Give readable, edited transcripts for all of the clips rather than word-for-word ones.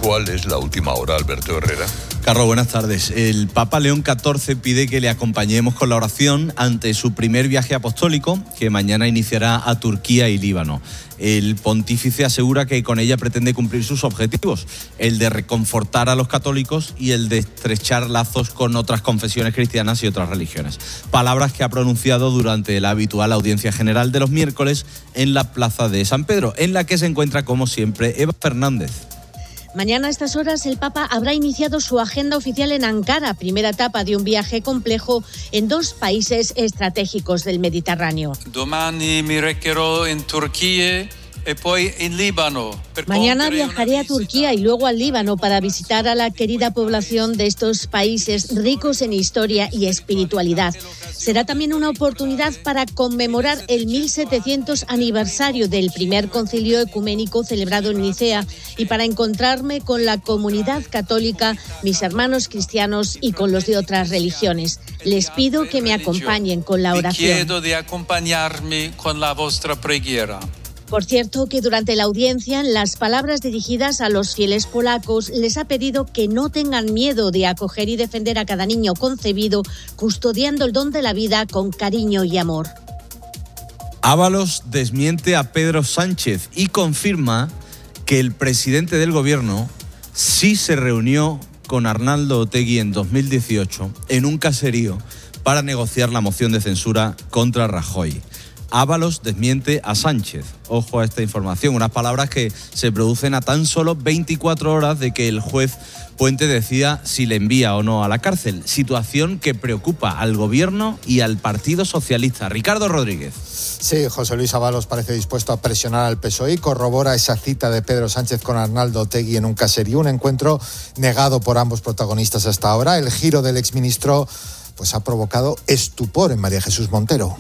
¿Cuál es la última hora, Alberto Herrera? Carlos, buenas tardes. El Papa León XIV pide que le acompañemos con la oración ante su primer viaje apostólico, que mañana iniciará a Turquía y Líbano. El pontífice asegura que con ella pretende cumplir sus objetivos, el de reconfortar a los católicos y el de estrechar lazos con otras confesiones cristianas y otras religiones. Palabras que ha pronunciado durante la habitual audiencia general de los miércoles en la Plaza de San Pedro, en la que se encuentra, como siempre, Eva Fernández. Mañana a estas horas el Papa habrá iniciado su agenda oficial en Ankara, primera etapa de un viaje complejo en 2 países estratégicos del Mediterráneo. Domani mi recherò in Turchia e poi in Libano. Mañana viajaré a Turquía y luego al Líbano para visitar a la querida población de estos países ricos en historia y espiritualidad. Será también una oportunidad para conmemorar el 1700 aniversario del primer concilio ecuménico celebrado en Nicea y para encontrarme con la comunidad católica, mis hermanos cristianos y con los de otras religiones. Les pido que me acompañen con la oración. Chiedo di accompagnarmi con la vostra preghiera. Por cierto, que durante la audiencia, en las palabras dirigidas a los fieles polacos, les ha pedido que no tengan miedo de acoger y defender a cada niño concebido, custodiando el don de la vida con cariño y amor. Ábalos desmiente a Pedro Sánchez y confirma que el presidente del gobierno sí se reunió con Arnaldo Otegi en 2018 en un caserío para negociar la moción de censura contra Rajoy. Ábalos desmiente a Sánchez. Ojo a esta información, unas palabras que se producen a tan solo 24 horas de que el juez Puente decida si le envía o no a la cárcel. Situación que preocupa al gobierno y al Partido Socialista. Ricardo Rodríguez. Sí, José Luis Ábalos parece dispuesto a presionar al PSOE y corrobora esa cita de Pedro Sánchez con Arnaldo Otegi en un caserío, un encuentro negado por ambos protagonistas hasta ahora. El giro del exministro pues ha provocado estupor en María Jesús Montero.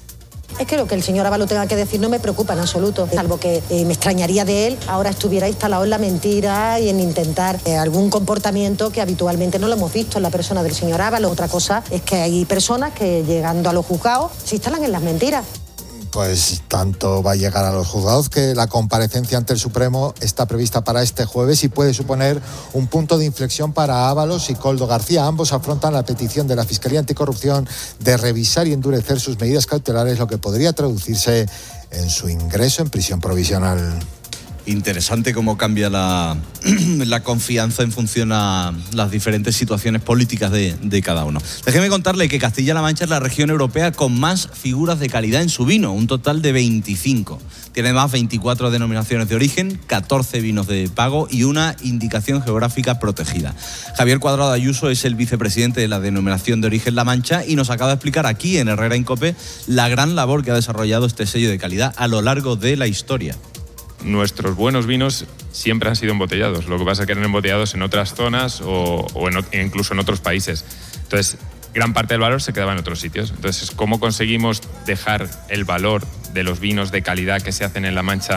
Es que lo que el señor Ábalos tenga que decir no me preocupa en absoluto, salvo que me extrañaría de él ahora estuviera instalado en la mentira y en intentar algún comportamiento que habitualmente no lo hemos visto en la persona del señor Ábalos. Otra cosa es que hay personas que llegando a los juzgados se instalan en las mentiras. Pues tanto va a llegar a los juzgados que la comparecencia ante el Supremo está prevista para este jueves y puede suponer un punto de inflexión para Ábalos y Koldo García. Ambos afrontan la petición de la Fiscalía Anticorrupción de revisar y endurecer sus medidas cautelares, lo que podría traducirse en su ingreso en prisión provisional. Interesante cómo cambia la confianza en función a las diferentes situaciones políticas de cada uno. Déjeme contarle que Castilla-La Mancha es la región europea con más figuras de calidad en su vino, un total de 25. Tiene además 24 denominaciones de origen, 14 vinos de pago y una indicación geográfica protegida. Javier Cuadrado Ayuso es el vicepresidente de la denominación de origen La Mancha y nos acaba de explicar aquí en Herrera en COPE la gran labor que ha desarrollado este sello de calidad a lo largo de la historia. Nuestros buenos vinos siempre han sido embotellados, lo que pasa es que eran embotellados en otras zonas o incluso en otros países. Entonces, gran parte del valor se quedaba en otros sitios. Entonces, ¿cómo conseguimos dejar el valor de los vinos de calidad que se hacen en La Mancha?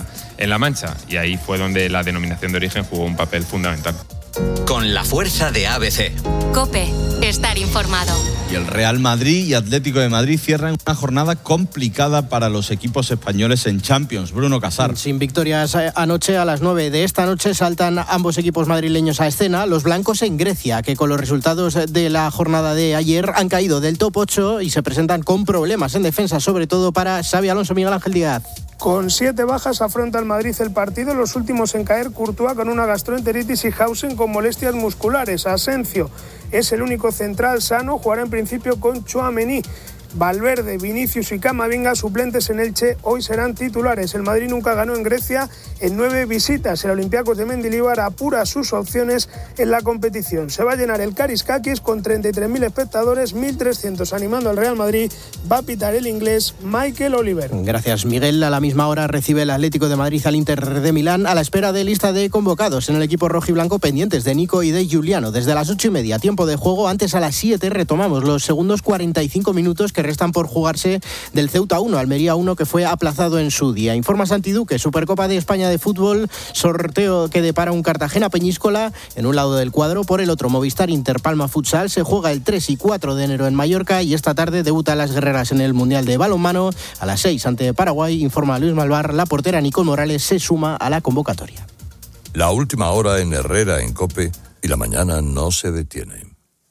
Y ahí fue donde la denominación de origen jugó un papel fundamental. Con la fuerza de ABC. COPE, estar informado. Y el Real Madrid y Atlético de Madrid cierran una jornada complicada para los equipos españoles en Champions. Bruno Casar. Sin victorias anoche, a las 9 de esta noche saltan ambos equipos madrileños a escena. Los blancos en Grecia, que con los resultados de la jornada de ayer han caído del top 8 y se presentan con problemas en defensa, sobre todo para Xabi Alonso. Miguel Ángel Díaz. Con 7 bajas afronta el Madrid el partido, los últimos en caer Courtois con una gastroenteritis y Hausen con molestias musculares. Asencio es el único central sano, jugará en principio con Tchouaméni. Valverde, Vinicius y Camavinga, suplentes en Elche, hoy serán titulares. El Madrid nunca ganó en Grecia en 9 visitas. El Olympiacos de Mendilibar apura sus opciones en la competición. Se va a llenar el Kariskakis con 33.000 espectadores, 1.300 animando al Real Madrid. Va a pitar el inglés Michael Oliver. Gracias, Miguel. A la misma hora recibe el Atlético de Madrid al Inter de Milán, a la espera de lista de convocados en el equipo rojiblanco, pendientes de Nico y de Giuliano. Desde las 8:30, tiempo de juego. Antes, a las 7, retomamos los segundos 45 minutos que restan por jugarse del Ceuta 1, Almería 1, que fue aplazado en su día. Informa Santi Duque. Supercopa de España de fútbol, sorteo que depara un Cartagena Peñíscola en un lado del cuadro, por el otro Movistar Inter Palma Futsal. Se juega el 3 y 4 de enero en Mallorca y esta tarde debuta las guerreras en el Mundial de Balonmano a las 6 ante Paraguay. Informa Luis Malvar. La portera Nicole Morales se suma a la convocatoria. La última hora en Herrera, en COPE, y la mañana no se detiene.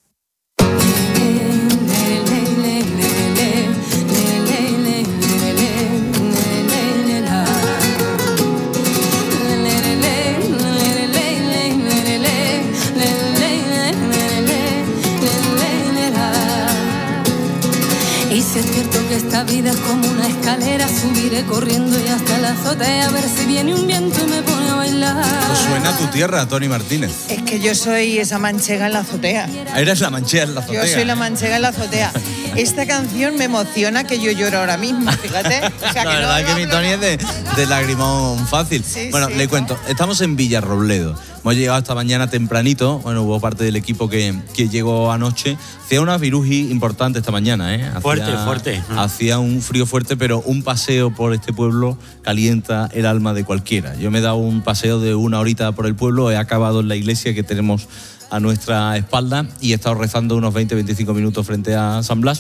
Y si es cierto que esta vida es como una escalera, subiré corriendo y hasta la azotea a ver si viene un viento y me pone a bailar. Suena a tu tierra, Tony Martínez. Es que yo soy esa manchega en la azotea. Eres la manchega en la azotea. Yo soy la manchega en la azotea. Esta canción me emociona que yo lloro ahora mismo, fíjate. O sea, la verdad es que mi Tony es de lagrimón fácil. Sí, bueno, sí, le cuento, estamos en Villarrobledo. Hemos llegado esta mañana tempranito. Bueno, hubo parte del equipo que llegó anoche. Hacía una viruji importante esta mañana, ¿eh? Fuerte. Hacía un frío fuerte, pero un paseo por este pueblo calienta el alma de cualquiera. Yo me he dado un paseo de 1 horita por el pueblo, he acabado en la iglesia que tenemos a nuestra espalda y he estado rezando unos 20-25 minutos frente a San Blas.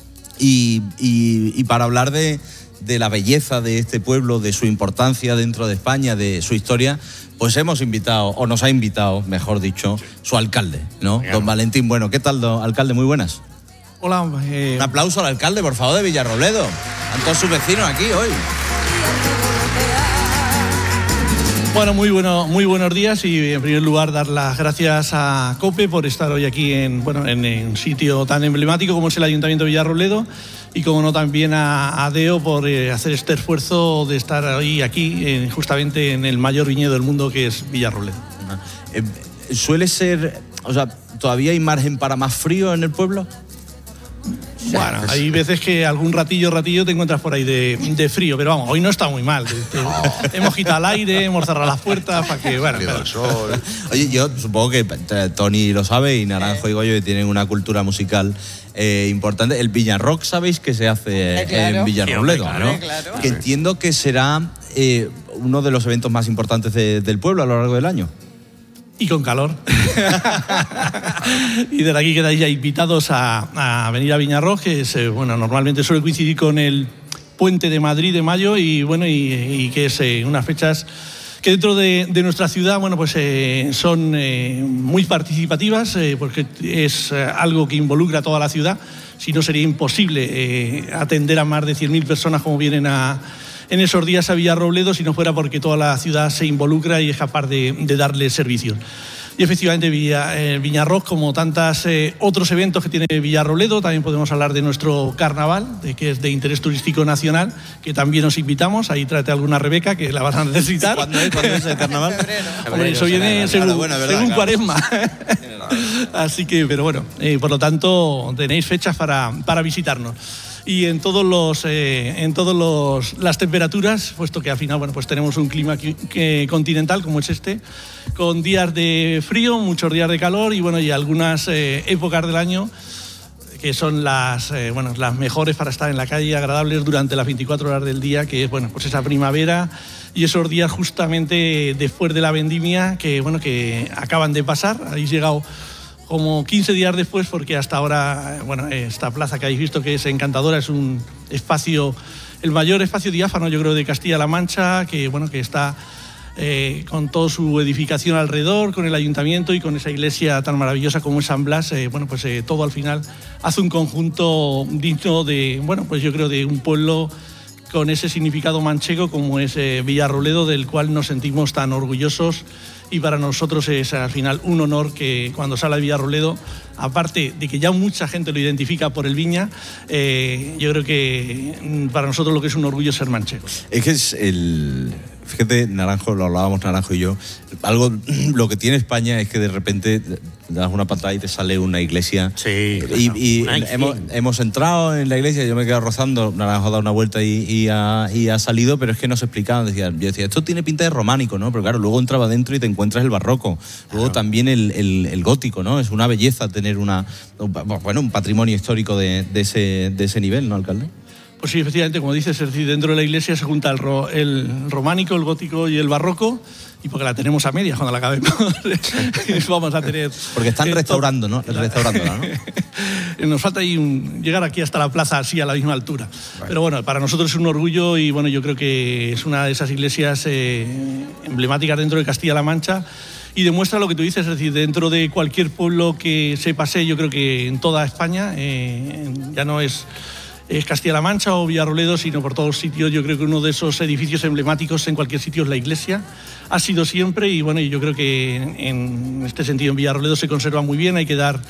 Y para hablar de la belleza de este pueblo, de su importancia dentro de España, de su historia, pues hemos invitado, o nos ha invitado, mejor dicho, su alcalde, ¿no? Don Valentín Bueno. ¿Qué tal, don alcalde? Muy buenas. Hola. Un aplauso al alcalde, por favor, de Villarrobledo. Están todos sus vecinos aquí hoy. Bueno, muy buenos días y en primer lugar dar las gracias a COPE por estar hoy aquí en un sitio tan emblemático como es el Ayuntamiento de Villarrobledo y como no también a DEO por hacer este esfuerzo de estar hoy aquí justamente en el mayor viñedo del mundo que es Villarrobledo. Suele ser, o sea, ¿todavía hay margen para más frío en el pueblo? Bueno, hay veces que algún ratillo te encuentras por ahí de frío, pero vamos, hoy no está muy mal. Hemos quitado el aire, hemos cerrado las puertas para que, bueno... Oye, yo supongo que Tony lo sabe y Naranjo y Goyo tienen una cultura musical importante. El Viñarrock, ¿sabéis que se hace en Villarrobledo? Claro. Que entiendo que será uno de los eventos más importantes del pueblo a lo largo del año. Y con calor. Y desde aquí quedáis ya invitados a venir a Viñarrock, que es, normalmente suele coincidir con el Puente de Madrid de mayo y que es unas fechas que dentro de nuestra ciudad son muy participativas porque es algo que involucra a toda la ciudad. Si no, sería imposible atender a más de 100.000 personas como vienen en esos días a Villarrobledo si no fuera porque toda la ciudad se involucra y es capaz de darle servicios. Y efectivamente Viñarrock, como tantos otros eventos que tiene Villarrobledo, también podemos hablar de nuestro carnaval, que es de interés turístico nacional, que también os invitamos. Ahí tráete alguna Rebeca, que la vas a necesitar. ¿Cuándo es el carnaval? Hombre, eso viene según Cuaresma. Así que, pero bueno, por lo tanto tenéis fechas para visitarnos. Y en todas las temperaturas, puesto que al final tenemos un clima continental como es este, con días de frío, muchos días de calor y algunas épocas del año que son las mejores para estar en la calle, agradables durante las 24 horas del día, que es esa primavera y esos días justamente después de la vendimia que acaban de pasar. Habéis llegado como 15 días después, porque hasta ahora, esta plaza que habéis visto que es encantadora, es un espacio, el mayor espacio diáfano, yo creo, de Castilla-La Mancha, que está con toda su edificación alrededor, con el ayuntamiento y con esa iglesia tan maravillosa como es San Blas. Todo al final hace un conjunto digno de, yo creo, de un pueblo con ese significado manchego como es Villarrobledo, del cual nos sentimos tan orgullosos. Y para nosotros es al final un honor que cuando sale de Villarrobledo, aparte de que ya mucha gente lo identifica por el Viña, yo creo que para nosotros lo que es un orgullo es ser manchego. Es que fíjate, Naranjo, lo hablábamos Naranjo y yo, lo que tiene España es que de repente das una patada y te sale una iglesia. Sí. Y hemos entrado en la iglesia, yo me he quedado rozando, Naranjo ha dado una vuelta y ha salido, pero es que nos explicaban, yo decía, esto tiene pinta de románico, ¿no? Pero claro, luego entraba dentro y te encuentras el barroco, luego también el gótico, ¿no? Es una belleza tener un patrimonio histórico de ese nivel, ¿no, alcalde? Pues sí, efectivamente, como dices, es decir, dentro de la iglesia se junta el románico, el gótico y el barroco, y porque la tenemos a medias cuando la acabemos, vamos a tener... Porque están restaurando, ¿no? Restaurándola, ¿no? Nos falta llegar aquí hasta la plaza así a la misma altura. Vale. Pero bueno, para nosotros es un orgullo y bueno, yo creo que es una de esas iglesias emblemáticas dentro de Castilla-La Mancha y demuestra lo que tú dices, es decir, dentro de cualquier pueblo que se pase, yo creo que en toda España, ya no es Castilla-La Mancha o Villarrobledo, sino por todos sitios. Yo creo que uno de esos edificios emblemáticos en cualquier sitio es la iglesia. Ha sido siempre y bueno, yo creo que en este sentido en Villarrobledo se conserva muy bien. Hay que dar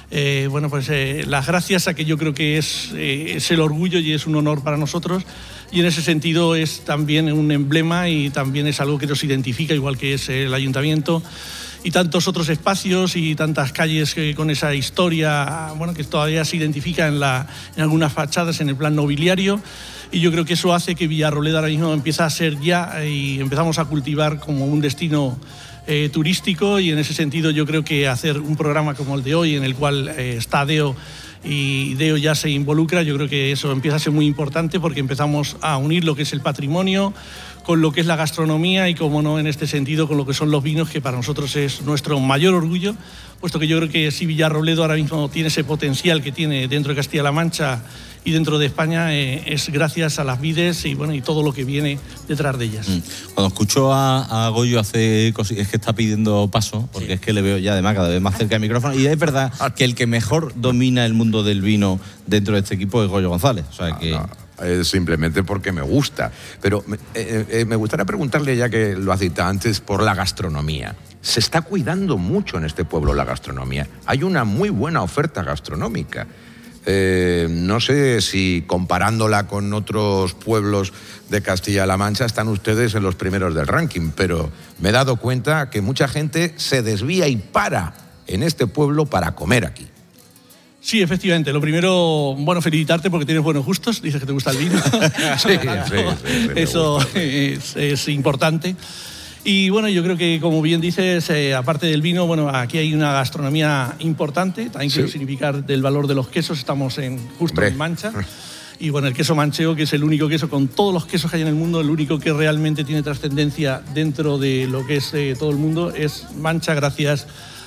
las gracias a que yo creo que es el orgullo y es un honor para nosotros. Y en ese sentido es también un emblema y también es algo que nos identifica, igual que es el ayuntamiento y tantos otros espacios y tantas calles con esa historia, bueno, que todavía se identifica en algunas fachadas en el plan nobiliario. Y yo creo que eso hace que Villarrobledo ahora mismo empieza a ser ya y empezamos a cultivar como un destino turístico, y en ese sentido yo creo que hacer un programa como el de hoy, en el cual está Deo y Deo ya se involucra, yo creo que eso empieza a ser muy importante porque empezamos a unir lo que es el patrimonio con lo que es la gastronomía y, como no, en este sentido, con lo que son los vinos, que para nosotros es nuestro mayor orgullo, puesto que yo creo que si Villarrobledo ahora mismo tiene ese potencial que tiene dentro de Castilla-La Mancha y dentro de España, es gracias a las vides y bueno, y todo lo que viene detrás de ellas. Cuando escucho a Goyo hace cosas, es que está pidiendo paso, porque sí, es que le veo ya además cada vez más cerca del micrófono, y es verdad que el que mejor domina el mundo del vino dentro de este equipo es Goyo González. O sea que... Es simplemente porque me gusta. Pero me gustaría preguntarle, ya que lo ha citado antes, por la gastronomía. Se está cuidando mucho en este pueblo la gastronomía. Hay una muy buena oferta gastronómica. No sé si comparándola con otros pueblos de Castilla-La Mancha están ustedes en los primeros del ranking, pero me he dado cuenta que mucha gente se desvía y para en este pueblo para comer aquí. Sí, efectivamente. Lo primero, bueno, felicitarte porque tienes buenos gustos. Dices que te gusta el vino. Sí, eso es importante. Y bueno, yo creo que, como bien dices, aparte del vino, bueno, aquí hay una gastronomía importante. También quiero significar del valor de los quesos. Estamos justo en Mancha. Y bueno, el queso manchego, que es el único queso, con todos los quesos que hay en el mundo, el único que realmente tiene trascendencia dentro de lo que es todo el mundo, es Mancha, gracias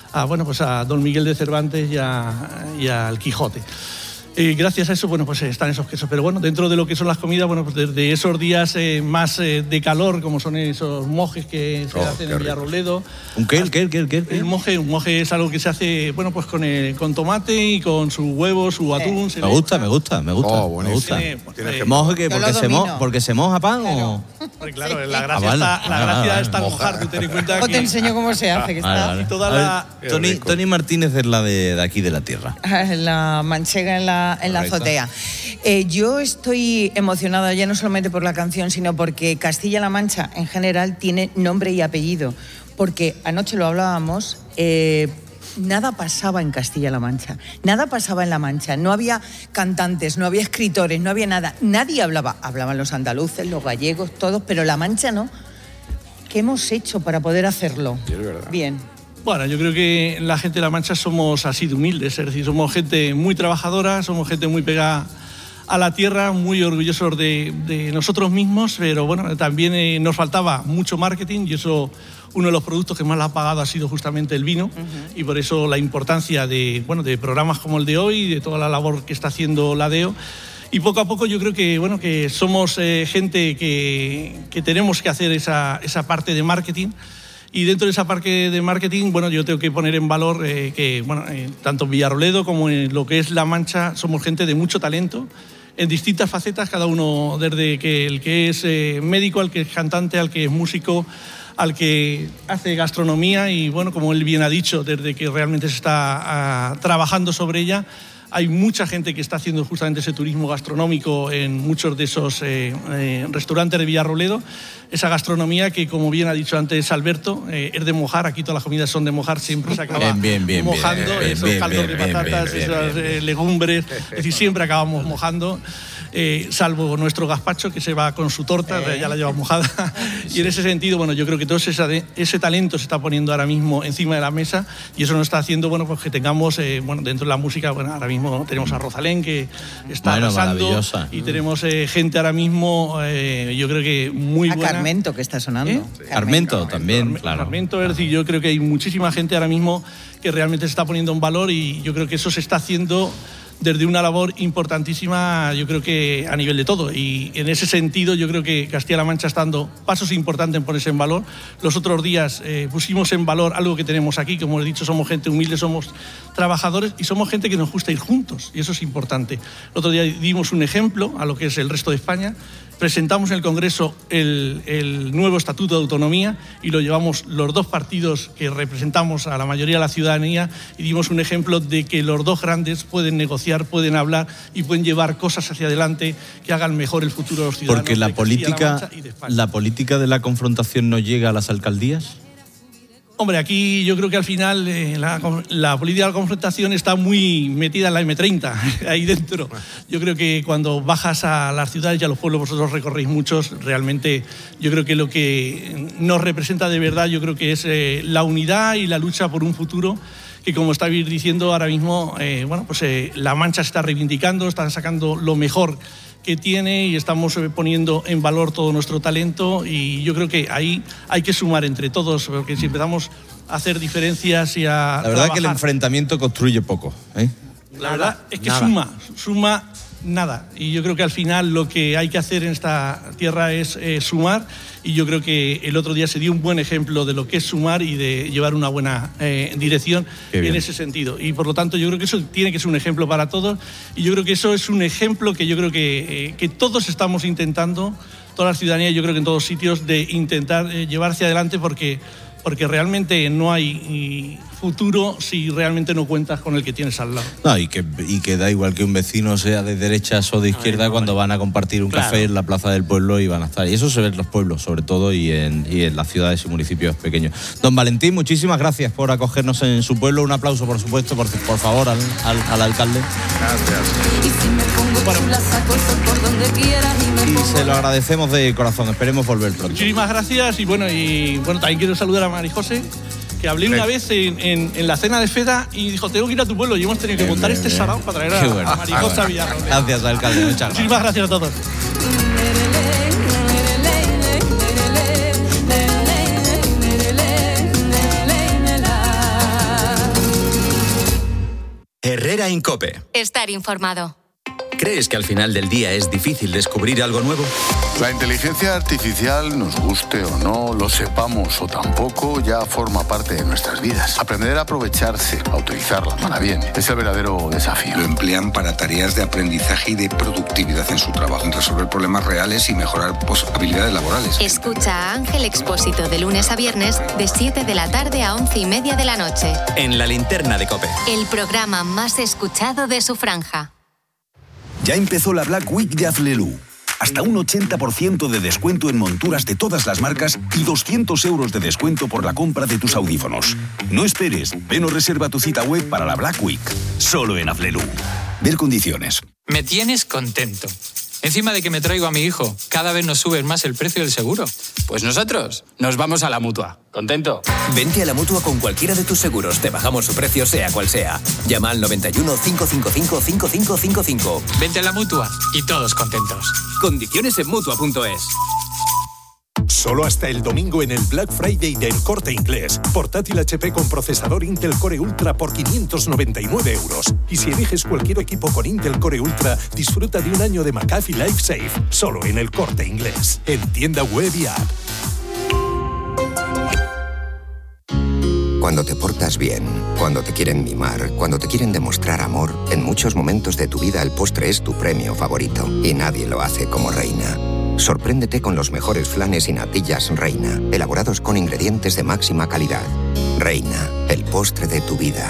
a Don Miguel de Cervantes y al Quijote. Gracias a eso, bueno, pues están esos quesos. Pero bueno, dentro de lo que son las comidas, bueno, pues desde esos días más de calor, como son esos mojes que se hacen en Villarrobledo. ¿Un qué? El moje es algo que se hace, bueno, pues con tomate y con su huevo, su atún. Me gusta. Oh, me gusta. ¿Moje porque se moja pan o...? Claro, la gracia está en mojar. Tú ten en cuenta que... te enseño cómo se hace. Que vale. Está... Tony Martínez es la de aquí de la tierra. La manchega en la azotea. Yo estoy emocionada ya no solamente por la canción, sino porque Castilla-La Mancha en general tiene nombre y apellido. Porque anoche lo hablábamos... nada pasaba en Castilla-La Mancha, nada pasaba en La Mancha, no había cantantes, no había escritores, no había nada, nadie hablaban los andaluces, los gallegos, todos, pero La Mancha no. ¿Qué hemos hecho para poder hacerlo? Sí, es verdad. Bien. Bueno, yo creo que la gente de La Mancha somos así de humildes, es decir, somos gente muy trabajadora, somos gente muy pegada a la tierra, muy orgullosos de nosotros mismos, pero bueno, también nos faltaba mucho marketing y eso... Uno de los productos que más la ha pagado ha sido justamente el vino, y por eso la importancia de programas como el de hoy, de toda la labor que está haciendo la DEO. Y poco a poco yo creo que somos gente que tenemos que hacer esa parte de marketing. Y dentro de esa parte de marketing, bueno, yo tengo que poner en valor tanto en Villarrobledo como en lo que es La Mancha, somos gente de mucho talento, en distintas facetas, cada uno, desde que el que es médico, al que es cantante, al que es músico, al que hace gastronomía y, bueno, como él bien ha dicho, desde que realmente se está trabajando sobre ella, hay mucha gente que está haciendo justamente ese turismo gastronómico en muchos de esos restaurantes de Villarrobledo. Esa gastronomía que, como bien ha dicho antes Alberto, es de mojar. Aquí todas las comidas son de mojar, siempre se acaba mojando. Esos caldos de patatas, esas legumbres, es decir, siempre acabamos mojando. salvo nuestro gazpacho, que se va con su torta, ya la lleva mojada. Y en ese sentido, bueno, yo creo que todo ese talento se está poniendo ahora mismo encima de la mesa, y eso nos está haciendo, bueno, pues que tengamos, dentro de la música, bueno, ahora mismo tenemos a Rosalén, que está arrasando, y tenemos gente ahora mismo, yo creo que muy buena. Carmento, que está sonando. Carmento también, claro. Carmento, es decir, yo creo que hay muchísima gente ahora mismo que realmente se está poniendo en valor, y yo creo que eso se está haciendo desde una labor importantísima, yo creo que a nivel de todo. Y en ese sentido yo creo que Castilla-La Mancha está dando pasos importantes en ponerse en valor. Los otros días pusimos en valor algo que tenemos aquí, como he dicho, somos gente humilde, somos trabajadores y somos gente que nos gusta ir juntos, y eso es importante. El otro día dimos un ejemplo a lo que es el resto de España. Presentamos en el Congreso el nuevo Estatuto de Autonomía y lo llevamos los dos partidos que representamos a la mayoría de la ciudadanía, y dimos un ejemplo de que los dos grandes pueden negociar, pueden hablar y pueden llevar cosas hacia adelante que hagan mejor el futuro de los ciudadanos. Porque la política de la confrontación no llega a las alcaldías. Hombre, aquí yo creo que al final la política de la confrontación está muy metida en la M30, ahí dentro. Yo creo que cuando bajas a las ciudades y a los pueblos, vosotros recorréis muchos, realmente yo creo que lo que nos representa de verdad, yo creo que es la unidad y la lucha por un futuro que, como estáis diciendo ahora mismo, La Mancha se está reivindicando, están sacando lo mejor que tiene y estamos poniendo en valor todo nuestro talento, y yo creo que ahí hay que sumar entre todos, porque si empezamos a hacer diferencias y a La verdad es que el enfrentamiento construye poco, ¿eh? La verdad es que suma nada, y yo creo que al final lo que hay que hacer en esta tierra es sumar, y yo creo que el otro día se dio un buen ejemplo de lo que es sumar y de llevar una buena dirección en ese sentido, y por lo tanto yo creo que eso tiene que ser un ejemplo para todos, y yo creo que eso es un ejemplo que yo creo que todos estamos intentando, toda la ciudadanía, yo creo que en todos sitios, de intentar llevar hacia adelante, porque realmente no hay futuro si realmente no cuentas con el que tienes al lado. No, y que da igual que un vecino sea de derechas o de izquierda, cuando van a compartir un café en la plaza del pueblo y van a estar. Y eso se ve en los pueblos, sobre todo, y en las ciudades y municipios pequeños. Don Valentín, muchísimas gracias por acogernos en su pueblo. Un aplauso, por supuesto, por favor, al alcalde. Y se lo agradecemos de corazón. Esperemos volver pronto. Muchísimas gracias, y bueno, también quiero saludar a Mari José, que hablé una vez en la cena de Feda y dijo, tengo que ir a tu pueblo, y hemos tenido que montar este sarao para traer a Mari José a Villarroel. Gracias, alcalde. Muchísimas gracias a todos. Herrera en COPE. Estar informado. ¿Crees que al final del día es difícil descubrir algo nuevo? La inteligencia artificial, nos guste o no, lo sepamos o tampoco, ya forma parte de nuestras vidas. Aprender a aprovecharse, a utilizarla para bien, es el verdadero desafío. Lo emplean para tareas de aprendizaje y de productividad en su trabajo, en resolver problemas reales y mejorar habilidades laborales. Escucha a Ángel Expósito de lunes a viernes de 7 de la tarde a 11:30 de la noche. En La Linterna de COPE. El programa más escuchado de su franja. Ya empezó la Black Week de Aflelu. Hasta un 80% de descuento en monturas de todas las marcas y 200 euros de descuento por la compra de tus audífonos. No esperes, ven o reserva tu cita web para la Black Week. Solo en Aflelu. Ver condiciones. Me tienes contento. Encima de que me traigo a mi hijo, cada vez nos suben más el precio del seguro. Pues nosotros nos vamos a la Mutua. ¿Contento? Vente a la Mutua con cualquiera de tus seguros. Te bajamos su precio, sea cual sea. Llama al 91 555 5555. Vente a la Mutua y todos contentos. Condiciones en Mutua.es. Solo hasta el domingo en el Black Friday del Corte Inglés. Portátil HP con procesador Intel Core Ultra por 599 euros. Y si eliges cualquier equipo con Intel Core Ultra, disfruta de un año de McAfee LifeSafe. Solo en el Corte Inglés. En tienda web y app. Cuando te portas bien, cuando te quieren mimar, cuando te quieren demostrar amor, en muchos momentos de tu vida el postre es tu premio favorito. Y nadie lo hace como Reina. Sorpréndete con los mejores flanes y natillas Reina, elaborados con ingredientes de máxima calidad. Reina, el postre de tu vida.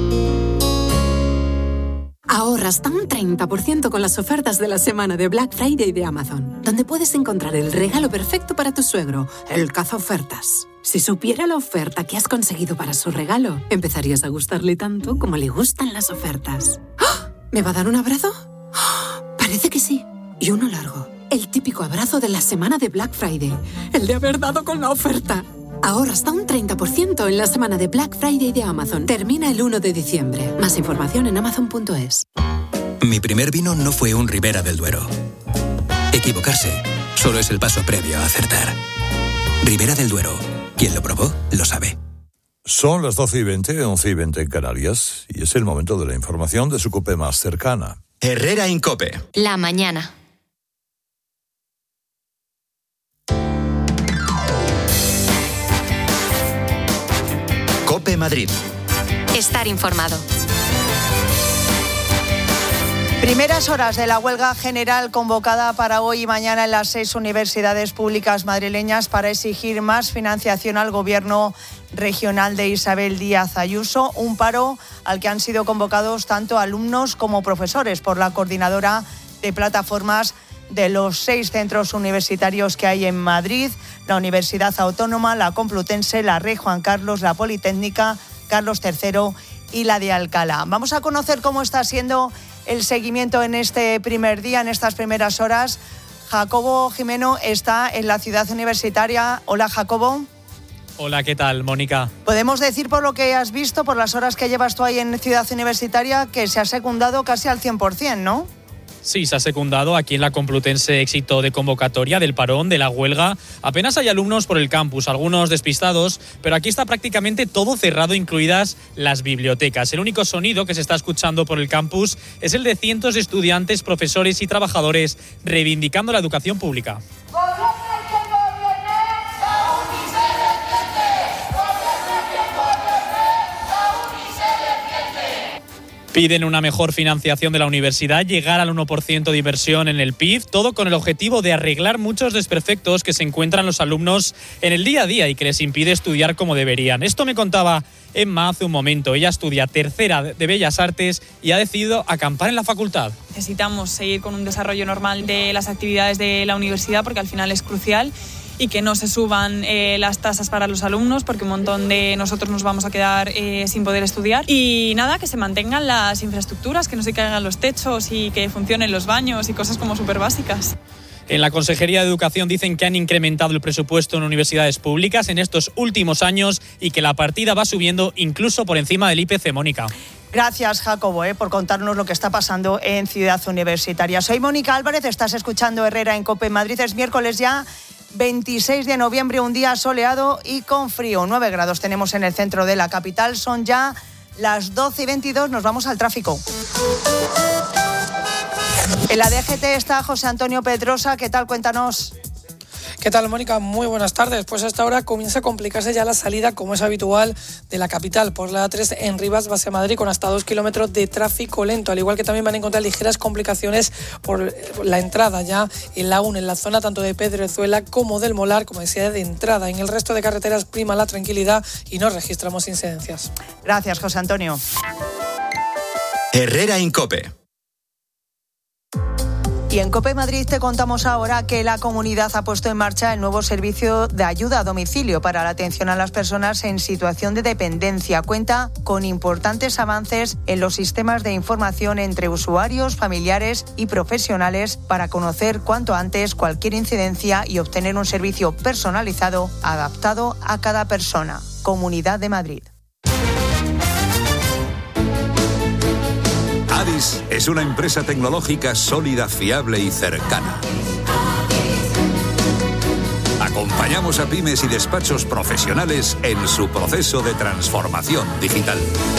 Ahorra hasta un 30% con las ofertas de la semana de Black Friday de Amazon, donde puedes encontrar el regalo perfecto para tu suegro, el cazaofertas. Si supiera la oferta que has conseguido para su regalo, empezarías a gustarle tanto como le gustan las ofertas. ¡Oh! ¿Me va a dar un abrazo? ¡Oh! Parece que sí. y uno largo. El típico abrazo de la semana de Black Friday. El de haber dado con la oferta. Ahora hasta un 30% en la semana de Black Friday de Amazon. Termina el 1 de diciembre. Más información en amazon.es. Mi primer vino no fue un Ribera del Duero. Equivocarse solo es el paso previo a acertar. Ribera del Duero. Quien lo probó, lo sabe. Son las 12:20, 11:20 en Canarias, y es el momento de la información de su COPE más cercana. Herrera Incope. La mañana. COPE Madrid. Estar informado. Primeras horas de la huelga general convocada para hoy y mañana en las 6 universidades públicas madrileñas para exigir más financiación al gobierno regional de Isabel Díaz Ayuso. Un paro al que han sido convocados tanto alumnos como profesores por la coordinadora de plataformas de los 6 centros universitarios que hay en Madrid: la Universidad Autónoma, la Complutense, la Rey Juan Carlos, la Politécnica, Carlos III y la de Alcalá. Vamos a conocer cómo está siendo el seguimiento en este primer día, en estas primeras horas. Jacobo Jimeno está en la ciudad universitaria. Hola, Jacobo. Hola, ¿qué tal, Mónica? Podemos decir, por lo que has visto, por las horas que llevas tú ahí en ciudad universitaria, que se ha secundado casi al 100%, ¿no? Sí, se ha secundado aquí en la Complutense éxito de convocatoria del parón, de la huelga. Apenas hay alumnos por el campus, algunos despistados, pero aquí está prácticamente todo cerrado, incluidas las bibliotecas. El único sonido que se está escuchando por el campus es el de cientos de estudiantes, profesores y trabajadores reivindicando la educación pública. Piden una mejor financiación de la universidad, llegar al 1% de inversión en el PIB, todo con el objetivo de arreglar muchos desperfectos que se encuentran los alumnos en el día a día y que les impide estudiar como deberían. Esto me contaba Emma hace un momento. Ella estudia tercera de Bellas Artes y ha decidido acampar en la facultad. Necesitamos seguir con un desarrollo normal de las actividades de la universidad porque al final es crucial, y que no se suban las tasas para los alumnos porque un montón de nosotros nos vamos a quedar sin poder estudiar. Y nada, que se mantengan las infraestructuras, que no se caigan los techos y que funcionen los baños y cosas como súper básicas. En la Consejería de Educación dicen que han incrementado el presupuesto en universidades públicas en estos últimos años y que la partida va subiendo incluso por encima del IPC, Mónica. Gracias, Jacobo, por contarnos lo que está pasando en Ciudad Universitaria. Soy Mónica Álvarez, estás escuchando Herrera en COPE Madrid. Es miércoles ya, 26 de noviembre, un día soleado y con frío. 9 grados tenemos en el centro de la capital. Son ya las 12:22. Nos vamos al tráfico. En la DGT está José Antonio Pedrosa. ¿Qué tal? Cuéntanos. ¿Qué tal, Mónica? Muy buenas tardes. Pues a esta hora comienza a complicarse ya la salida, como es habitual, de la capital por la A3 en Rivas, base Madrid, con hasta 2 kilómetros de tráfico lento, al igual que también van a encontrar ligeras complicaciones por la entrada ya en la 1, en la zona tanto de Pedrezuela como del Molar, como decía, de entrada. En el resto de carreteras prima la tranquilidad y no registramos incidencias. Gracias, José Antonio. Herrera Incope. Y en COPE Madrid te contamos ahora que la comunidad ha puesto en marcha el nuevo servicio de ayuda a domicilio para la atención a las personas en situación de dependencia. Cuenta con importantes avances en los sistemas de información entre usuarios, familiares y profesionales para conocer cuanto antes cualquier incidencia y obtener un servicio personalizado adaptado a cada persona. Comunidad de Madrid. Adis es una empresa tecnológica sólida, fiable y cercana. Acompañamos a pymes y despachos profesionales en su proceso de transformación digital.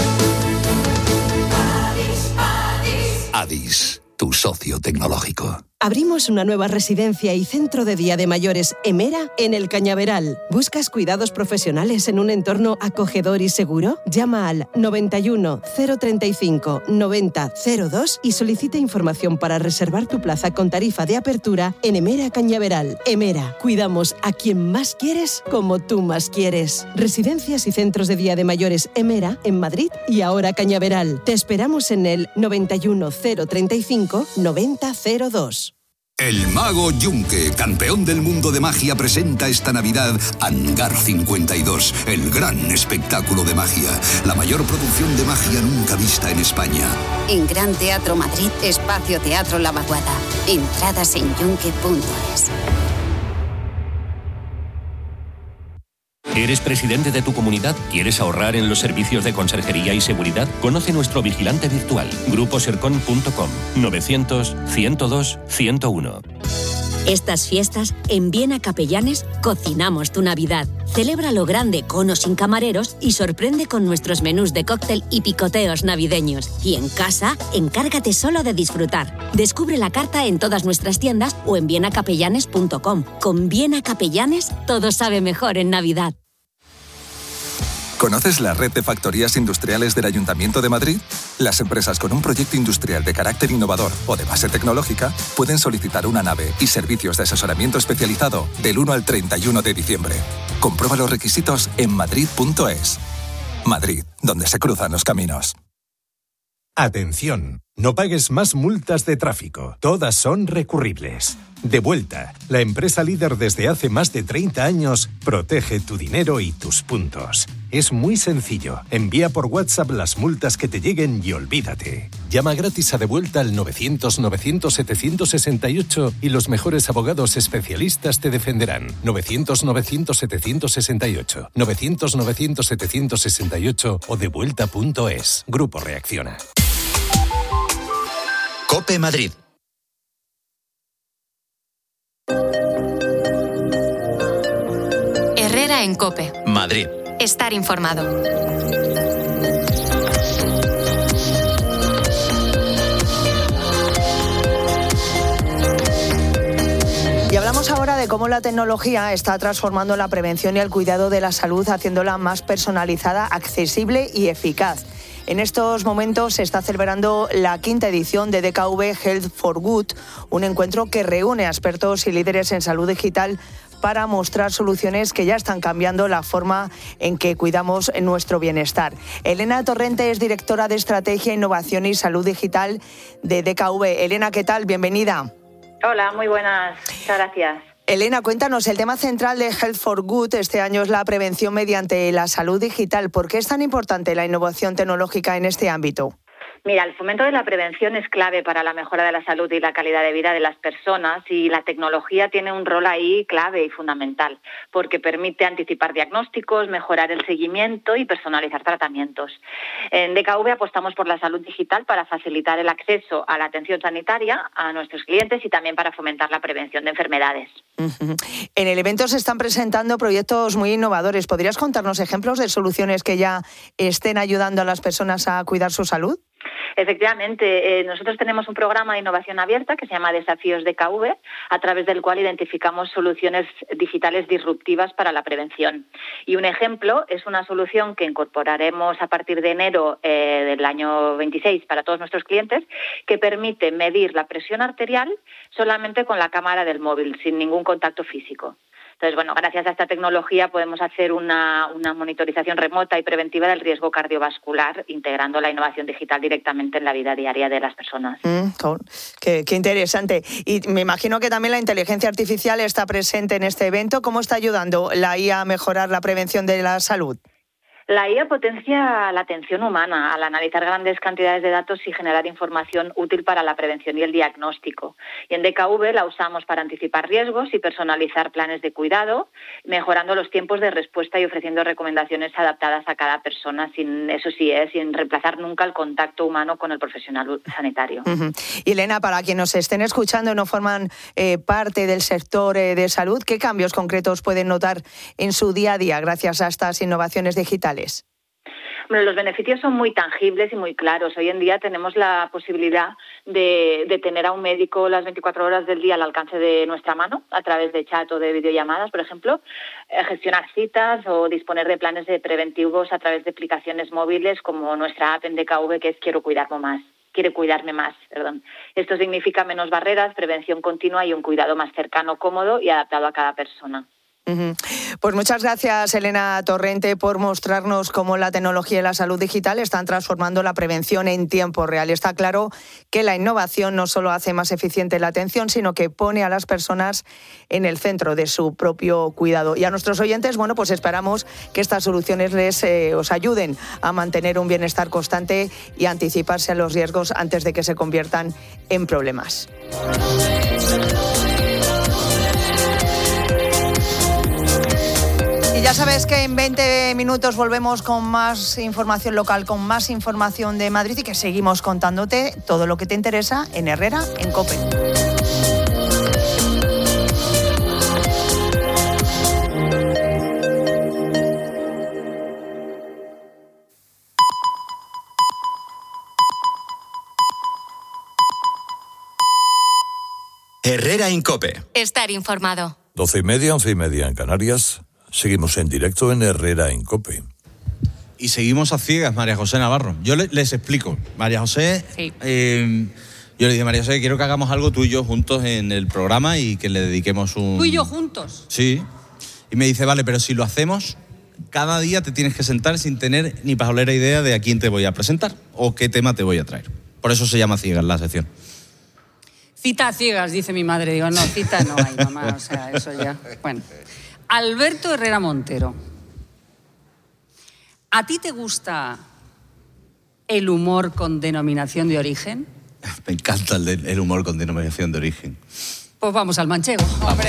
Adis, tu socio tecnológico. Abrimos una nueva residencia y centro de día de mayores Emera en El Cañaveral. ¿Buscas cuidados profesionales en un entorno acogedor y seguro? Llama al 91 035 90 02 y solicita información para reservar tu plaza con tarifa de apertura en Emera Cañaveral. Emera, cuidamos a quien más quieres como tú más quieres. Residencias y centros de día de mayores Emera en Madrid y ahora Cañaveral. Te esperamos en el 91 035 90 02. El Mago Yunque, campeón del mundo de magia, presenta esta Navidad Hangar 52, el gran espectáculo de magia, la mayor producción de magia nunca vista en España. En Gran Teatro Madrid, Espacio Teatro La Vaguada. Entradas en yunque.es. ¿Eres presidente de tu comunidad? ¿Quieres ahorrar en los servicios de conserjería y seguridad? Conoce nuestro vigilante virtual, gruposercon.com, 900-102-101. Estas fiestas, en Viena Capellanes, cocinamos tu Navidad. Celebra lo grande con o sin camareros y sorprende con nuestros menús de cóctel y picoteos navideños. Y en casa, encárgate solo de disfrutar. Descubre la carta en todas nuestras tiendas o en vienacapellanes.com. Con Viena Capellanes, todo sabe mejor en Navidad. ¿Conoces la red de factorías industriales del Ayuntamiento de Madrid? Las empresas con un proyecto industrial de carácter innovador o de base tecnológica pueden solicitar una nave y servicios de asesoramiento especializado del 1 al 31 de diciembre. Comprueba los requisitos en madrid.es. Madrid, donde se cruzan los caminos. Atención, no pagues más multas de tráfico. Todas son recurribles. Devuelta, la empresa líder desde hace más de 30 años, protege tu dinero y tus puntos. Es muy sencillo. Envía por WhatsApp las multas que te lleguen y olvídate. Llama gratis a Devuelta al 900-900-768 y los mejores abogados especialistas te defenderán. 900-900-768. 900-900-768 o devuelta.es. Grupo Reacciona. COPE Madrid. Herrera en COPE. Madrid. Estar informado. Y hablamos ahora de cómo la tecnología está transformando la prevención y el cuidado de la salud, haciéndola más personalizada, accesible y eficaz. En estos momentos se está celebrando la 5ª edición de DKV Health for Good, un encuentro que reúne a expertos y líderes en salud digital para mostrar soluciones que ya están cambiando la forma en que cuidamos nuestro bienestar. Elena Torrente es directora de Estrategia, Innovación y Salud Digital de DKV. Elena, ¿qué tal? Bienvenida. Hola, muy buenas. Muchas gracias. Elena, cuéntanos, el tema central de Health for Good este año es la prevención mediante la salud digital. ¿Por qué es tan importante la innovación tecnológica en este ámbito? Mira, el fomento de la prevención es clave para la mejora de la salud y la calidad de vida de las personas, y la tecnología tiene un rol ahí clave y fundamental, porque permite anticipar diagnósticos, mejorar el seguimiento y personalizar tratamientos. En DKV apostamos por la salud digital para facilitar el acceso a la atención sanitaria a nuestros clientes y también para fomentar la prevención de enfermedades. En el evento se están presentando proyectos muy innovadores. ¿Podrías contarnos ejemplos de soluciones que ya estén ayudando a las personas a cuidar su salud? Efectivamente, nosotros tenemos un programa de innovación abierta que se llama Desafíos DKV, a través del cual identificamos soluciones digitales disruptivas para la prevención. Y un ejemplo es una solución que incorporaremos a partir de enero del año 26 para todos nuestros clientes, que permite medir la presión arterial solamente con la cámara del móvil, sin ningún contacto físico. Entonces, bueno, gracias a esta tecnología podemos hacer una monitorización remota y preventiva del riesgo cardiovascular, integrando la innovación digital directamente en la vida diaria de las personas. Qué interesante. Y me imagino que también la inteligencia artificial está presente en este evento. ¿Cómo está ayudando la IA a mejorar la prevención de la salud? La IA potencia la atención humana al analizar grandes cantidades de datos y generar información útil para la prevención y el diagnóstico. Y en DKV la usamos para anticipar riesgos y personalizar planes de cuidado, mejorando los tiempos de respuesta y ofreciendo recomendaciones adaptadas a cada persona, sin reemplazar nunca el contacto humano con el profesional sanitario. Y Elena, para quienes nos estén escuchando y no forman parte del sector de salud, ¿qué cambios concretos pueden notar en su día a día gracias a estas innovaciones digitales? Bueno, los beneficios son muy tangibles y muy claros. Hoy en día tenemos la posibilidad de tener a un médico las 24 horas del día al alcance de nuestra mano, a través de chat o de videollamadas, por ejemplo, gestionar citas o disponer de planes de preventivos a través de aplicaciones móviles como nuestra app en DKV, que es Quiero cuidarme más. Esto significa menos barreras, prevención continua y un cuidado más cercano, cómodo y adaptado a cada persona. Pues muchas gracias, Elena Torrente, por mostrarnos cómo la tecnología y la salud digital están transformando la prevención en tiempo real. Está claro que la innovación no solo hace más eficiente la atención, sino que pone a las personas en el centro de su propio cuidado. Y a nuestros oyentes, bueno, pues esperamos que estas soluciones os ayuden a mantener un bienestar constante y a anticiparse a los riesgos antes de que se conviertan en problemas. Ya sabes que en 20 minutos volvemos con más información local, con más información de Madrid y que seguimos contándote todo lo que te interesa en Herrera en COPE. Herrera en COPE. Estar informado. 12:30, 11:30 en Canarias. Seguimos en directo en Herrera en COPE. Y seguimos a ciegas, María José Navarro. Yo les explico. María José, Sí. Yo le dije, María José, quiero que hagamos algo tú y yo juntos en el programa y que le dediquemos un... ¿Tú y yo juntos? Sí. Y me dice, vale, pero si lo hacemos, cada día te tienes que sentar sin tener ni pajolera idea de a quién te voy a presentar o qué tema te voy a traer. Por eso se llama Ciegas la sección. Cita a ciegas, dice mi madre. Digo, no, cita no hay, mamá, o sea, eso ya... Bueno... Alberto Herrera Montero, ¿a ti te gusta el humor con denominación de origen? Me encanta el humor con denominación de origen. Pues vamos al manchego. Hombre.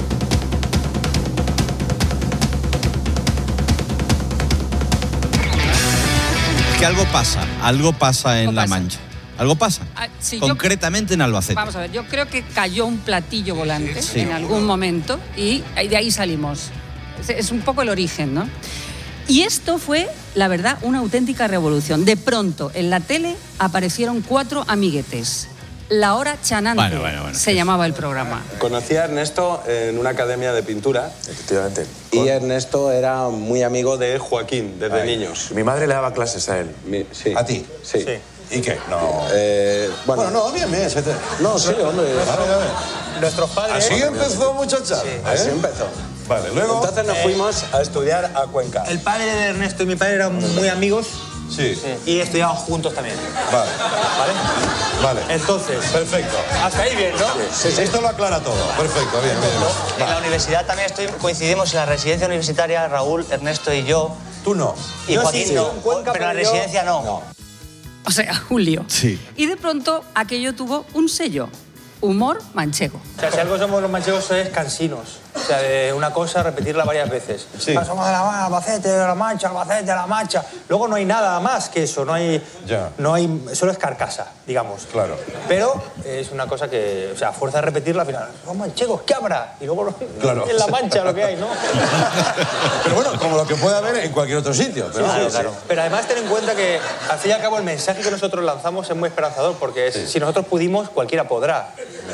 Es que algo pasa en La Mancha. Algo pasa. Sí, concretamente en Albacete. Vamos a ver, yo creo que cayó un platillo volante Sí. en algún momento y de ahí salimos. Es un poco el origen, ¿no? Y esto fue, la verdad, una auténtica revolución. De pronto, en la tele aparecieron 4 amiguetes. La Hora Chanante se llamaba el programa. Conocí a Ernesto en una academia de pintura. Efectivamente. Y Ernesto era muy amigo de Joaquín desde niños. Mi madre le daba clases a él. Sí. ¿A ti? Sí. ¿Y qué? No. Bueno, no, bien. No, sí, hombre. A ver. Nuestros padres... ¿Así empezó, muchacha? Sí, así empezó. Vale, luego... Entonces nos fuimos a estudiar a Cuenca. El padre de Ernesto y mi padre eran muy amigos. Sí. Y estudiamos juntos también. Vale. Entonces... Perfecto. Hasta ahí bien, ¿no? Sí. Esto lo aclara todo. Perfecto, bien. En la universidad también coincidimos en la residencia universitaria, Raúl, Ernesto y yo. Tú no. Y Yo Joaquín sí, no. en Cuenca, pero en la pero yo- residencia no. O sea, Julio. Sí. Y de pronto aquello tuvo un sello. Humor manchego. O sea, si algo somos los manchegos es cansinos. O sea, de una cosa repetirla varias veces. Sí. Somos de la Albacete, de la Mancha, Albacete, de la Mancha. Luego no hay nada más que eso, no hay, solo es carcasa, digamos. Claro. Pero es una cosa que, o sea, a fuerza de repetirla, al final, somos manchegos, ¿qué habrá? Y luego Claro. en la Mancha lo que hay, ¿no? Pero bueno, como lo que puede haber en cualquier otro sitio. Pero Claro. Pero además ten en cuenta que, al fin y al cabo, el mensaje que nosotros lanzamos es muy esperanzador, porque si nosotros pudimos, cualquiera podrá.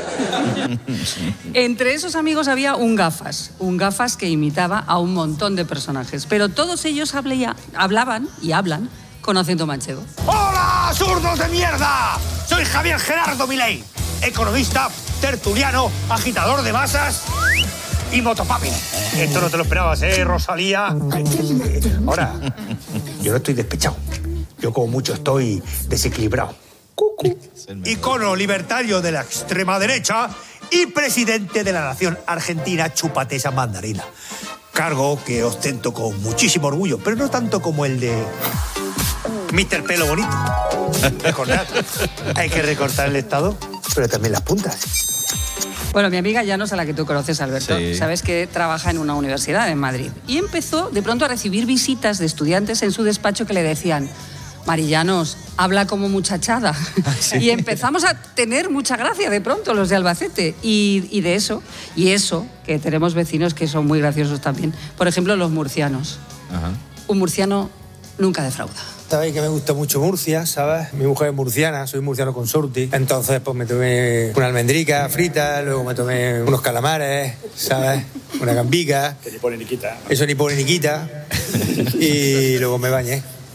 Entre esos amigos había un gafas que imitaba a un montón de personajes, pero todos ellos hablaban y hablan con acento manchego. ¡Hola, zurdos de mierda! Soy Javier Gerardo Milei, economista, tertuliano, agitador de masas y motopapi. Esto no te lo esperabas, ¿eh, Rosalía? Ahora, yo no estoy despechado. Yo como mucho estoy desequilibrado. Icono libertario de la extrema derecha y presidente de la nación argentina, chúpate esa mandarina. Cargo que ostento con muchísimo orgullo, pero no tanto como el de Mr. Pelo Bonito. Recordad, hay que recortar el Estado, pero también las puntas. Bueno, mi amiga Llanos, a la que tú conoces, Alberto, Sí. sabes que trabaja en una universidad en Madrid. Y empezó de pronto a recibir visitas de estudiantes en su despacho que le decían: Marillanos, habla como muchachada. Y empezamos a tener mucha gracia de pronto los de Albacete. Y de eso, que tenemos vecinos que son muy graciosos también. Por ejemplo, los murcianos. Ajá. Un murciano nunca defrauda. Sabéis que me gusta mucho Murcia, ¿sabes? Mi mujer es murciana, soy murciano consorti. Entonces, pues me tomé una almendrica frita, luego me tomé unos calamares, ¿sabes? Una gambica. Que ni pone ni quita. Eso ni pone ni quita. Y luego me bañé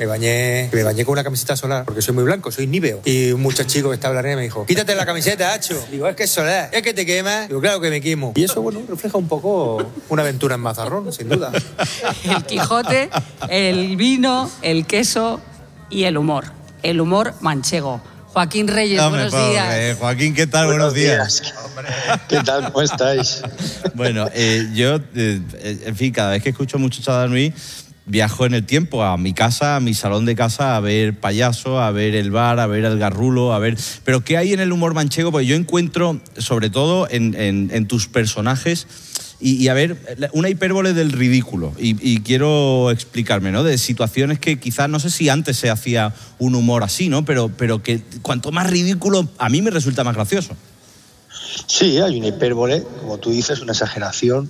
Me bañé con una camiseta solar, porque soy muy blanco, soy níveo. Y un muchachico que estaba en la arena me dijo, quítate la camiseta, hacho. Digo, es que es solar, es que te quema. Digo, claro que me quemo. Y eso, bueno, refleja un poco una aventura en Mazarrón, sin duda. El Quijote, el vino, el queso y el humor. El humor manchego. Joaquín Reyes, buenos días. Joaquín, ¿qué tal? Buenos días. ¿Qué tal? ¿Cómo estáis? Bueno, yo, en fin, cada vez que escucho Muchacha de Arnuí, viajo en el tiempo a mi casa, a mi salón de casa, a ver Payaso, a ver El Bar, a ver El Garrulo, a ver... Pero ¿qué hay en el humor manchego? Pues yo encuentro, sobre todo en tus personajes, y a ver, una hipérbole del ridículo. Y quiero explicarme, ¿no? De situaciones que quizás, no sé si antes se hacía un humor así, ¿no? Pero que cuanto más ridículo, a mí me resulta más gracioso. Sí, hay una hipérbole, como tú dices, una exageración.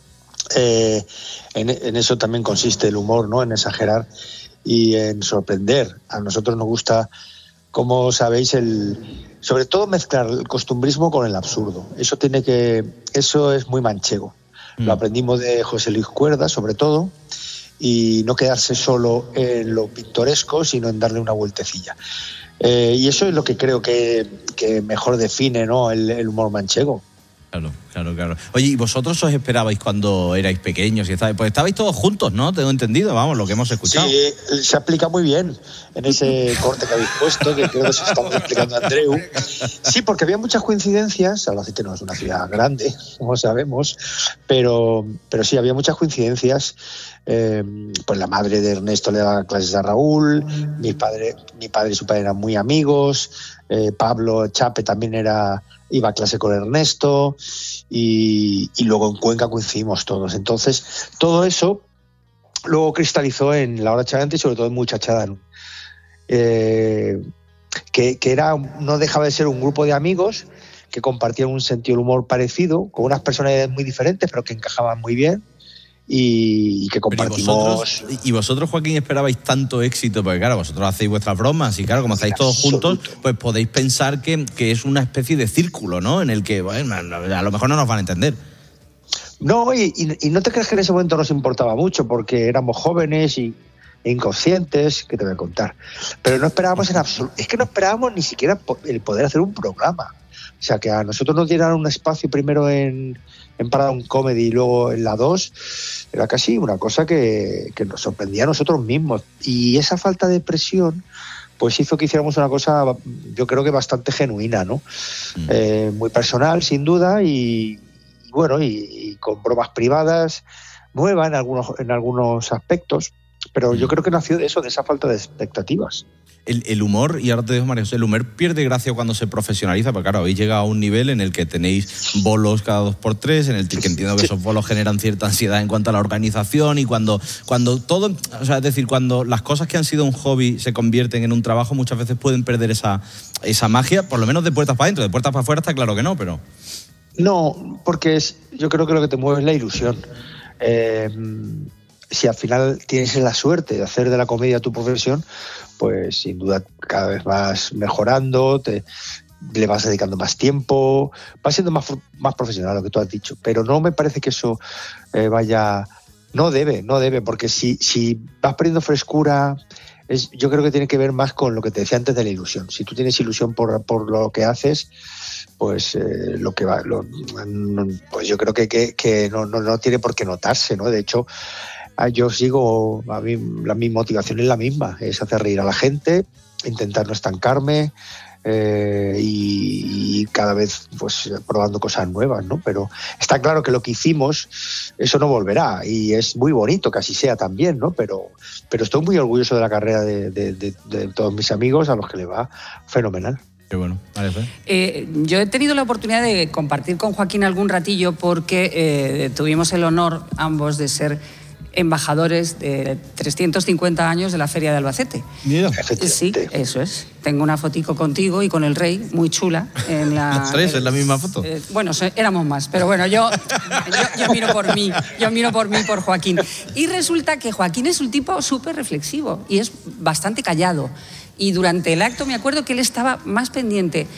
En eso también consiste el humor, ¿no? En exagerar y en sorprender. A nosotros nos gusta, como sabéis, sobre todo mezclar el costumbrismo con el absurdo. Eso es muy manchego. Lo aprendimos de José Luis Cuerda, sobre todo, y no quedarse solo en lo pintoresco, sino en darle una vueltecilla. Y eso es lo que creo que mejor define, ¿no? el humor manchego. Claro. Oye, ¿y vosotros os esperabais cuando erais pequeños? Pues estabais todos juntos, ¿no? Tengo entendido, vamos, lo que hemos escuchado. Sí, se aplica muy bien en ese corte que habéis puesto, que creo que se está explicando Andreu. Sí, porque había muchas coincidencias. Albacete no es una ciudad grande, como sabemos, pero sí, había muchas coincidencias. Pues la madre de Ernesto le daba clases a Raúl, mi padre y su padre eran muy amigos, Pablo Chape también iba a clase con Ernesto y luego en Cuenca coincidimos todos. Entonces, todo eso luego cristalizó en La Hora Chavante y sobre todo en Muchachada, ¿no? Que no dejaba de ser un grupo de amigos que compartían un sentido del humor parecido, con unas personalidades muy diferentes, pero que encajaban muy bien. Y que compartimos... ¿Y vosotros, Joaquín, esperabais tanto éxito? Porque claro, vosotros hacéis vuestras bromas y claro, como estáis todos juntos, pues podéis pensar que es una especie de círculo, ¿no? En el que, bueno, a lo mejor no nos van a entender. No, y no te creas que en ese momento nos importaba mucho, porque éramos jóvenes e inconscientes, que te voy a contar. Pero no esperábamos en absoluto... Es que no esperábamos ni siquiera el poder hacer un programa. O sea, que a nosotros nos dieran un espacio primero en Paradón Comedy y luego en La 2, era casi una cosa que nos sorprendía a nosotros mismos. Y esa falta de presión pues hizo que hiciéramos una cosa, yo creo que bastante genuina, ¿no? Muy personal, sin duda, y bueno, y con bromas privadas, nueva en algunos aspectos, pero yo creo que nació de eso, de esa falta de expectativas. El humor, y ahora te digo, María José, el humor pierde gracia cuando se profesionaliza, porque claro, habéis llegado a un nivel en el que tenéis bolos cada 2x3, en el que entiendo que esos bolos generan cierta ansiedad en cuanto a la organización, y cuando todo, o sea, es decir, cuando las cosas que han sido un hobby se convierten en un trabajo, muchas veces pueden perder esa magia, por lo menos de puertas para adentro. De puertas para afuera está claro que no, pero... No, porque yo creo que lo que te mueve es la ilusión. Si al final tienes la suerte de hacer de la comedia tu profesión, pues sin duda cada vez vas mejorando, le vas dedicando más tiempo, vas siendo más profesional, lo que tú has dicho. Pero no me parece que eso no debe, porque si vas perdiendo frescura, yo creo que tiene que ver más con lo que te decía antes de la ilusión. Si tú tienes ilusión por lo que haces, pues pues yo creo que no tiene por qué notarse, ¿no? De hecho, yo mi motivación es la misma, es hacer reír a la gente, intentar no estancarme y cada vez pues probando cosas nuevas, ¿no? Pero está claro que lo que hicimos, eso no volverá, y es muy bonito que así sea también, ¿no? Pero estoy muy orgulloso de la carrera de todos mis amigos, a los que le va fenomenal. Qué bueno. Yo he tenido la oportunidad de compartir con Joaquín algún ratillo porque tuvimos el honor ambos de ser embajadores de 350 años de la Feria de Albacete. Mira. Sí, eso es. Tengo una fotico contigo y con el rey, muy chula. Las tres en la misma foto. Bueno, éramos más, pero bueno, yo miro por mí, por Joaquín. Y resulta que Joaquín es un tipo súper reflexivo y es bastante callado. Y durante el acto me acuerdo que él estaba más pendiente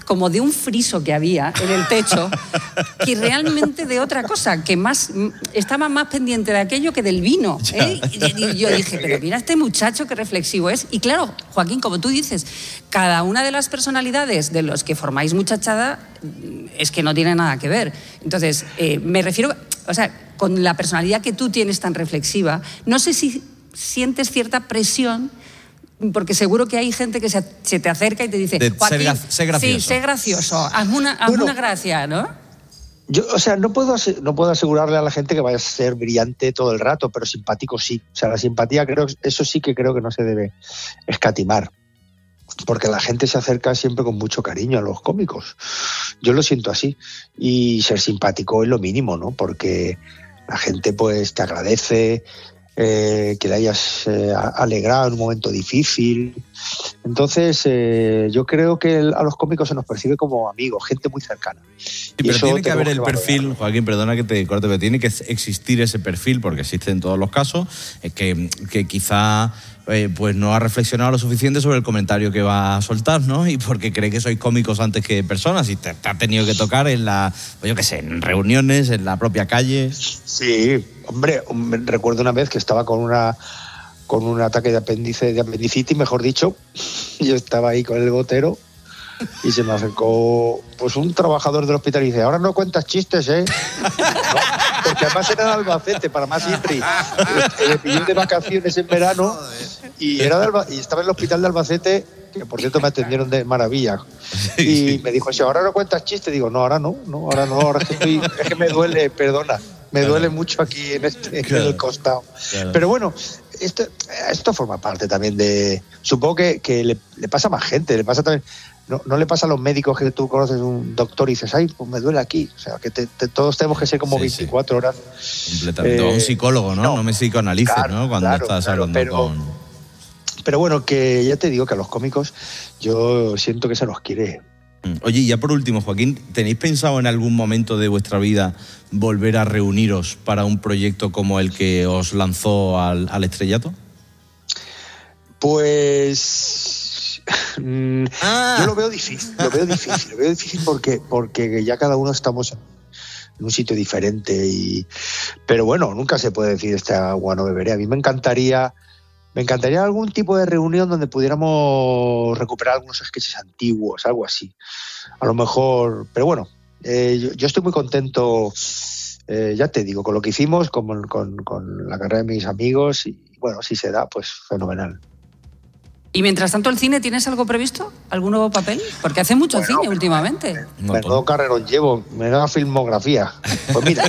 como de un friso que había en el techo, que realmente de otra cosa, que estaba más pendiente de aquello que del vino. Y yo dije, pero mira este muchacho qué reflexivo es. Y claro, Joaquín, como tú dices, cada una de las personalidades de los que formáis Muchachada es que no tiene nada que ver. Entonces, me refiero, o sea, con la personalidad que tú tienes tan reflexiva, no sé si sientes cierta presión, porque seguro que hay gente que se te acerca y te dice, Joaquín, sé gracioso. Sí, sé gracioso, hazme una gracia, ¿no? Yo, o sea, no puedo asegurarle a la gente que vaya a ser brillante todo el rato, pero simpático sí. O sea, la simpatía, eso sí que creo que no se debe escatimar, porque la gente se acerca siempre con mucho cariño a los cómicos. Yo lo siento así. Y ser simpático es lo mínimo, ¿no? Porque la gente pues te agradece que le hayas alegrado en un momento difícil. Entonces, yo creo que a los cómicos se nos percibe como amigos, gente muy cercana. Sí, pero tiene que haber el perfil, Joaquín, perdona que te corte, pero tiene que existir ese perfil, porque existe en todos los casos, que quizá pues no ha reflexionado lo suficiente sobre el comentario que va a soltar, ¿no? Y porque cree que sois cómicos antes que personas y te ha tenido que tocar en en reuniones, en la propia calle. Sí, hombre, recuerdo una vez que estaba con un ataque de apendicitis, mejor dicho. Yo estaba ahí con el gotero y se me acercó pues un trabajador del hospital y dice, ahora no cuentas chistes, ¿eh? No, porque además era de Albacete, para más Inri. Me pilló de vacaciones en verano y estaba en el hospital de Albacete, que por cierto me atendieron de maravilla. Y me dijo, ahora no cuentas chistes. Digo, no, ahora es que me duele, perdona. Me duele mucho aquí en el costado. Claro. Pero bueno, esto forma parte también de... Supongo que le pasa a más gente, le pasa también... No le pasa a los médicos que tú conoces un doctor y dices, ay, pues me duele aquí. O sea, que todos tenemos que ser como 24 horas. Completamente. O un psicólogo, ¿no? No me psicoanalices, claro, ¿no? Cuando estás hablando con... Pero bueno, que ya te digo que a los cómicos yo siento que se los quiere. Oye, y ya por último, Joaquín, ¿tenéis pensado en algún momento de vuestra vida volver a reuniros para un proyecto como el que os lanzó al estrellato? Pues... Yo lo veo difícil porque ya cada uno estamos en un sitio diferente pero bueno, nunca se puede decir este agua no beberé. A mí me encantaría algún tipo de reunión donde pudiéramos recuperar algunos sketches antiguos, algo así, a lo mejor, pero bueno, yo estoy muy contento, ya te digo, con lo que hicimos, con la carrera de mis amigos y bueno, si se da, pues fenomenal. Y mientras tanto, ¿el cine tienes algo previsto? ¿Algún nuevo papel? Porque hace mucho cine últimamente. Menudo carrerón llevo, menuda filmografía. Pues mira,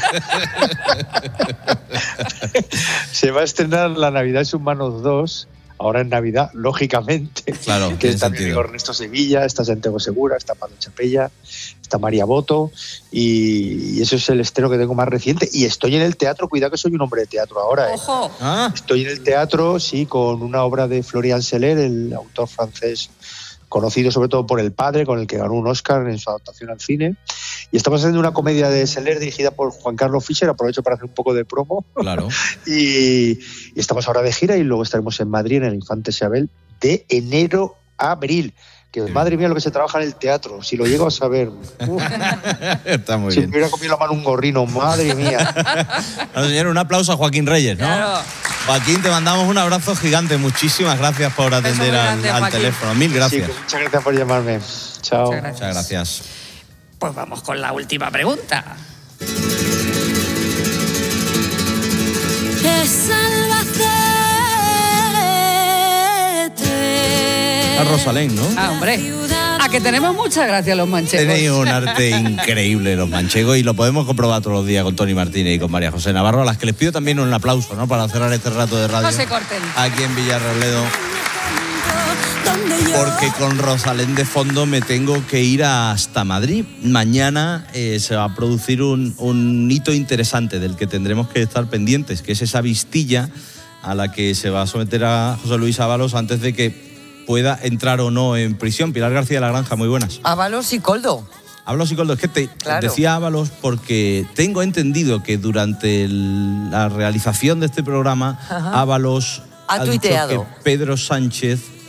se va a estrenar La Navidad es Humanos 2, ahora en Navidad, lógicamente. Claro, que está mi amigo Ernesto Sevilla, está Santiago Segura, está Pablo Chapella, está María Boto, y eso es el estreno que tengo más reciente. Y estoy en el teatro, cuidado que soy un hombre de teatro ahora. ¡Ojo! Estoy en el teatro, sí, con una obra de Florian Seller, el autor francés conocido sobre todo por El Padre, con el que ganó un Oscar en su adaptación al cine. Y estamos haciendo una comedia de Seller dirigida por Juan Carlos Fischer, aprovecho para hacer un poco de promo. Claro. y estamos ahora de gira y luego estaremos en Madrid, en el Infante Isabel, de enero a abril. Que madre mía lo que se trabaja en el teatro, si lo llego a saber. Está muy si bien. me hubiera comido la mano un gorrino, madre mía. Bueno, señor, un aplauso a Joaquín Reyes, ¿no? Claro. Joaquín, te mandamos un abrazo gigante. Muchísimas gracias por atender al teléfono. Mil gracias. Sí, muchas gracias por llamarme. Chao. Muchas gracias. Pues vamos con la última pregunta. A Rosalén, ¿no? Ah, hombre. A que tenemos muchas gracias los manchegos. Tenéis un arte increíble los manchegos y lo podemos comprobar todos los días con Tony Martínez y con María José Navarro, a las que les pido también un aplauso, ¿no? Para cerrar este rato de radio. No se corten. Aquí en Villarrobledo. Porque con Rosalén de fondo me tengo que ir hasta Madrid. Mañana se va a producir un hito interesante del que tendremos que estar pendientes, que es esa vistilla a la que se va a someter a José Luis Ábalos antes de que pueda entrar o no en prisión. Pilar García de la Granja, muy buenas. Ábalos y Coldo. Ábalos y Coldo, es que decía Ábalos porque tengo entendido que durante la realización de este programa, Ábalos ha tuiteado dicho que Pedro Sánchez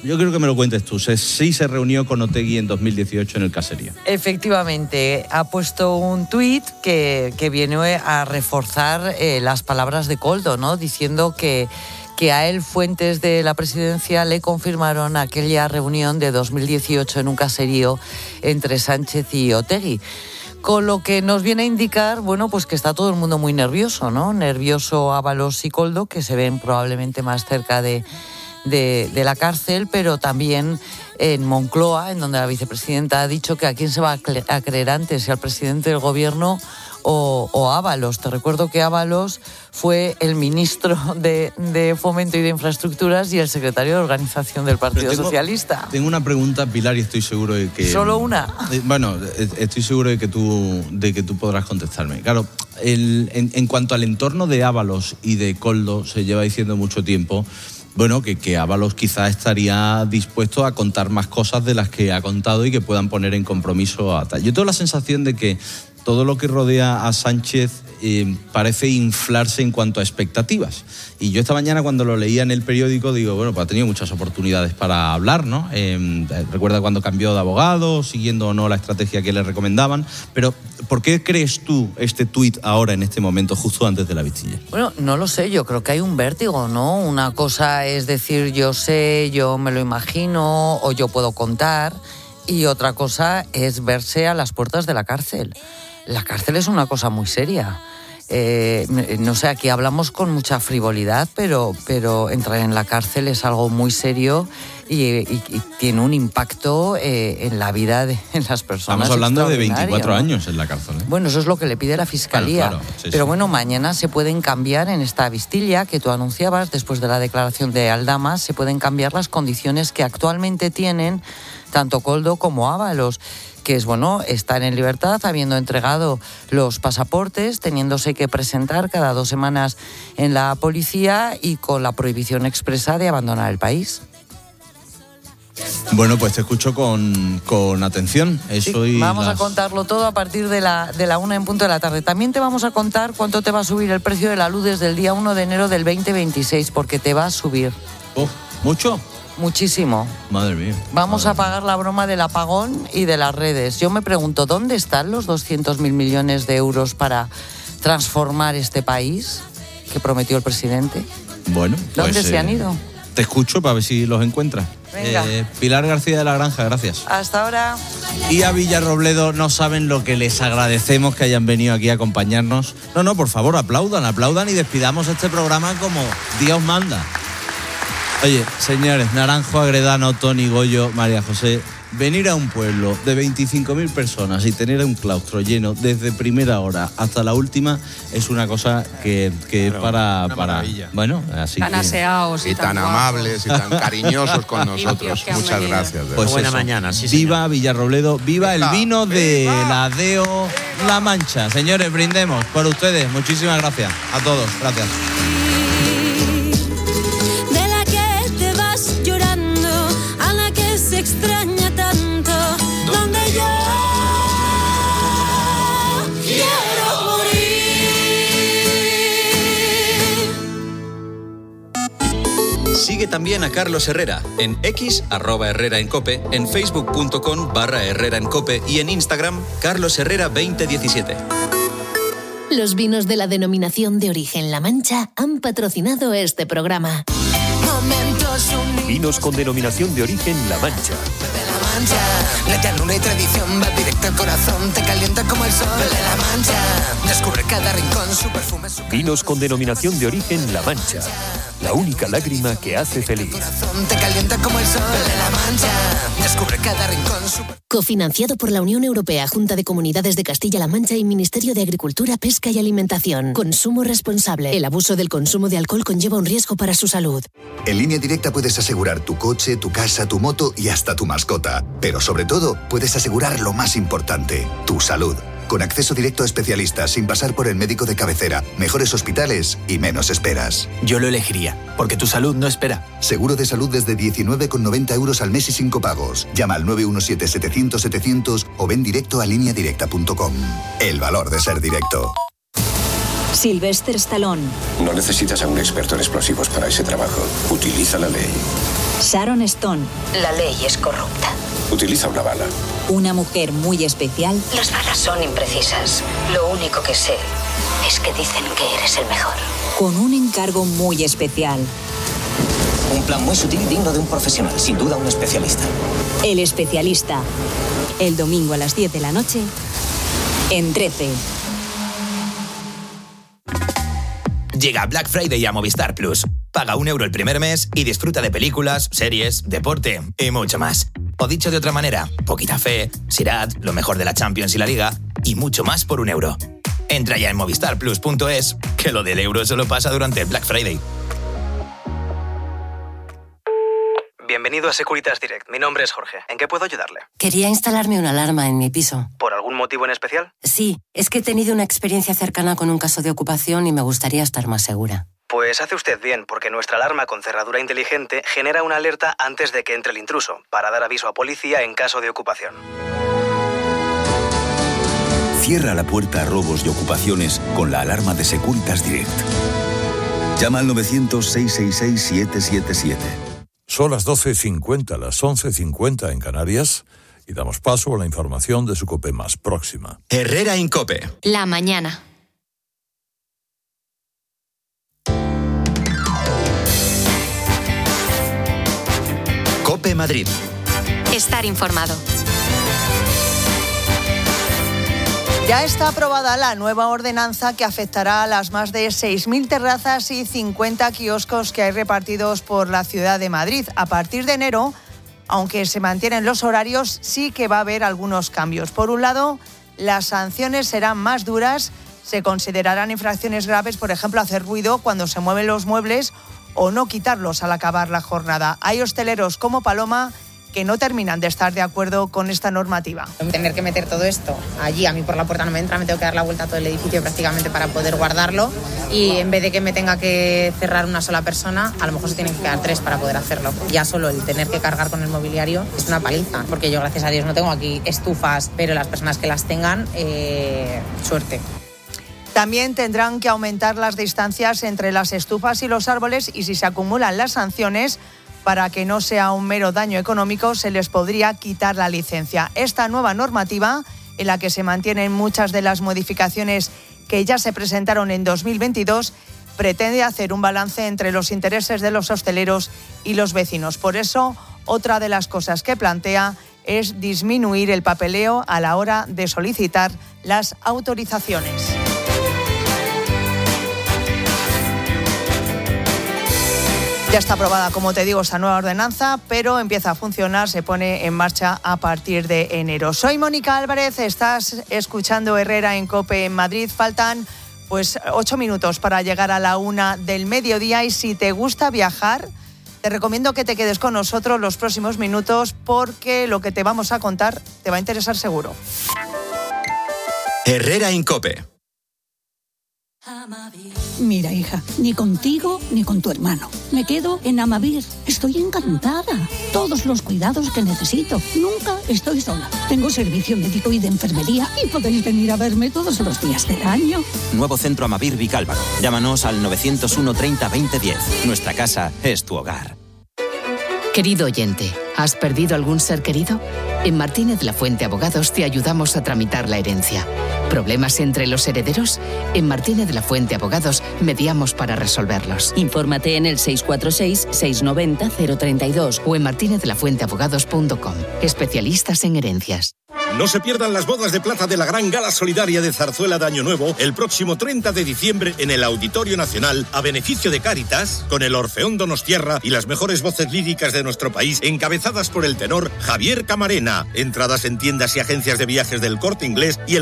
yo creo que me lo cuentes tú. Sí se reunió con Otegi en 2018 en el Caserío. Efectivamente, ha puesto un tuit que viene a reforzar las palabras de Koldo, ¿no? Diciendo que a él fuentes de la presidencia le confirmaron aquella reunión de 2018 en un caserío entre Sánchez y Otegi. Con lo que nos viene a indicar, bueno, pues que está todo el mundo muy nervioso, ¿no? Nervioso Ábalos y Koldo, que se ven probablemente más cerca de la cárcel, pero también en Moncloa, en donde la vicepresidenta ha dicho que a quién se va a creer antes, si al presidente del gobierno o Ábalos. Te recuerdo que Ábalos fue el ministro de Fomento y de Infraestructuras y el secretario de Organización del Partido Socialista. Tengo una pregunta, Pilar, y estoy seguro de que... ¿Solo una? Bueno, estoy seguro de que tú podrás contestarme. Claro, en cuanto al entorno de Ábalos y de Koldo, se lleva diciendo mucho tiempo, bueno, que Ábalos quizás estaría dispuesto a contar más cosas de las que ha contado y que puedan poner en compromiso a tal. Yo tengo la sensación de que todo lo que rodea a Sánchez parece inflarse en cuanto a expectativas. Y yo esta mañana cuando lo leía en el periódico digo, bueno, pues ha tenido muchas oportunidades para hablar, ¿no? Recuerda cuando cambió de abogado, siguiendo o no la estrategia que le recomendaban. Pero, ¿por qué crees tú este tuit ahora, en este momento, justo antes de la Vistilla? Bueno, no lo sé, yo creo que hay un vértigo, ¿no? Una cosa es decir, yo sé, yo me lo imagino o yo puedo contar, y otra cosa es verse a las puertas de la cárcel. La cárcel es una cosa muy seria. No sé, aquí hablamos con mucha frivolidad, pero entrar en la cárcel es algo muy serio y tiene un impacto en la vida de las personas. Estamos hablando de 24 años en la cárcel, ¿eh? Bueno, eso es lo que le pide la Fiscalía. Claro, sí, pero sí. bueno, mañana se pueden cambiar en esta Vistilla que tú anunciabas, después de la declaración de Aldama, se pueden cambiar las condiciones que actualmente tienen tanto Koldo como Ábalos, que es, bueno, estar en libertad habiendo entregado los pasaportes, teniéndose que presentar cada 2 semanas en la policía y con la prohibición expresa de abandonar el país. Bueno, pues te escucho con atención. Eso Sí, y vamos a contarlo todo a partir de la 1 en punto de la tarde. También te vamos a contar cuánto te va a subir el precio de la luz desde el día 1 de enero del 2026, porque te va a subir. ¿Mucho? Muchísimo. Madre mía. Vamos a pagar la broma del apagón y de las redes. Yo me pregunto, ¿dónde están los 200.000 millones de euros para transformar este país que prometió el presidente? Bueno, ¿Dónde pues, se han ido? Te escucho para ver si los encuentras. Venga. Pilar García de la Granja, gracias. Hasta ahora. Y a Villarrobledo, no saben lo que les agradecemos que hayan venido aquí a acompañarnos. No, por favor, aplaudan y despidamos este programa como Dios manda. Oye, señores, Naranjo, Agredano, Tony, Goyo, María José, venir a un pueblo de 25.000 personas y tener un claustro lleno desde primera hora hasta la última es una cosa que es para maravilla. Bueno, así tan que... aseados y tan amables y tan cariñosos con nosotros. Muchas gracias. Pues buena eso. mañana, sí, Viva señor. Villarrobledo, viva el vino de la DEO La Mancha. Señores, brindemos por ustedes. Muchísimas gracias a todos. Gracias. Extraña tanto, donde yo quiero morir. Sigue también a Carlos Herrera en X, @HerreraEnCope, en Facebook.com/HerreraEnCope y en Instagram, CarlosHerrera2017. Los vinos de la denominación de origen La Mancha han patrocinado este programa. Vinos con denominación de origen La Mancha. La Mancha, la llanura y tradición va directo al corazón, te calienta como el sol de La Mancha. Descubre cada rincón, su perfume, su Vinos con denominación de origen La Mancha. La única lágrima que hace feliz. corazón, te calienta como el sol de La Mancha. Descubre cada rincón, su Cofinanciado por la Unión Europea, Junta de Comunidades de Castilla-La Mancha y Ministerio de Agricultura, Pesca y Alimentación. Consumo responsable. El abuso del consumo de alcohol conlleva un riesgo para su salud. En Línea Directa puedes asegurar tu coche, tu casa, tu moto y hasta tu mascota. Pero sobre todo, puedes asegurar lo más importante, tu salud. Con acceso directo a especialistas sin pasar por el médico de cabecera, mejores hospitales y menos esperas. Yo lo elegiría, porque tu salud no espera. Seguro de salud desde 19,90 euros al mes y sin copagos. Llama al 917-700-700 o ven directo a lineadirecta.com. El valor de ser directo. Sylvester Stallone. No necesitas a un experto en explosivos para ese trabajo. Utiliza la ley. Sharon Stone. La ley es corrupta. Utiliza una bala. Una mujer muy especial. Las balas son imprecisas. Lo único que sé es que dicen que eres el mejor. Con un encargo muy especial. Un plan muy sutil y digno de un profesional, sin duda un especialista. El especialista. El domingo a las 10 de la noche en 13. Llega Black Friday a Movistar Plus. Paga €1 el primer mes y disfruta de películas, series, deporte y mucho más. O dicho de otra manera, Poquita Fe, Sirat, lo mejor de la Champions y la Liga y mucho más por €1. Entra ya en movistarplus.es, que lo del euro solo pasa durante Black Friday. Bienvenido a Securitas Direct. Mi nombre es Jorge. ¿En qué puedo ayudarle? Quería instalarme una alarma en mi piso. ¿Por algún motivo en especial? Sí, es que he tenido una experiencia cercana con un caso de ocupación y me gustaría estar más segura. Pues hace usted bien, porque nuestra alarma con cerradura inteligente genera una alerta antes de que entre el intruso, para dar aviso a policía en caso de ocupación. Cierra la puerta a robos y ocupaciones con la alarma de Securitas Direct. Llama al 900-666-777. Son las 12:50, las 11:50 en Canarias, y damos paso a la información de su COPE más próxima. Herrera Incope. La mañana. COPE Madrid. Estar informado. Ya está aprobada la nueva ordenanza que afectará a las más de 6.000 terrazas y 50 kioscos que hay repartidos por la ciudad de Madrid. A partir de enero, aunque se mantienen los horarios, sí que va a haber algunos cambios. Por un lado, las sanciones serán más duras, se considerarán infracciones graves, por ejemplo, hacer ruido cuando se mueven los muebles o no quitarlos al acabar la jornada. Hay hosteleros como Paloma que no terminan de estar de acuerdo con esta normativa. Tener que meter todo esto allí, a mí por la puerta no me entra, me tengo que dar la vuelta a todo el edificio prácticamente para poder guardarlo, y en vez de que me tenga que cerrar una sola persona, a lo mejor se tienen que quedar 3 para poder hacerlo. Ya solo el tener que cargar con el mobiliario es una paliza, porque yo gracias a Dios no tengo aquí estufas, pero las personas que las tengan, suerte. También tendrán que aumentar las distancias entre las estufas y los árboles, y si se acumulan las sanciones, para que no sea un mero daño económico, se les podría quitar la licencia. Esta nueva normativa, en la que se mantienen muchas de las modificaciones que ya se presentaron en 2022, pretende hacer un balance entre los intereses de los hosteleros y los vecinos. Por eso, otra de las cosas que plantea es disminuir el papeleo a la hora de solicitar las autorizaciones. Ya está aprobada, como te digo, esta nueva ordenanza, pero empieza a funcionar, se pone en marcha a partir de enero. Soy Mónica Álvarez, estás escuchando Herrera en COPE en Madrid. Faltan 8 minutos para llegar a la 1 del mediodía, y si te gusta viajar, te recomiendo que te quedes con nosotros los próximos minutos, porque lo que te vamos a contar te va a interesar seguro. Herrera Incope. Mira, hija, ni contigo ni con tu hermano. Me quedo en Amavir. Estoy encantada. Todos los cuidados que necesito. Nunca estoy sola. Tengo servicio médico y de enfermería, y podéis venir a verme todos los días del año. Nuevo centro Amavir Vicálvaro. Llámanos al 901 30 20 10. Nuestra casa es tu hogar. Querido oyente, ¿has perdido algún ser querido? En Martínez La Fuente Abogados te ayudamos a tramitar la herencia. ¿Problemas entre los herederos? En Martínez La Fuente Abogados mediamos para resolverlos. Infórmate en el 646-690-032 o en martinezlafuenteabogados.com. Especialistas en herencias. No se pierdan las bodas de plata de la gran gala solidaria de Zarzuela de Año Nuevo el próximo 30 de diciembre en el Auditorio Nacional, a beneficio de Cáritas, con el Orfeón Donostierra y las mejores voces líricas de nuestro país, encabezadas por el tenor Javier Camarena. Entradas en tiendas y agencias de viajes del Corte Inglés y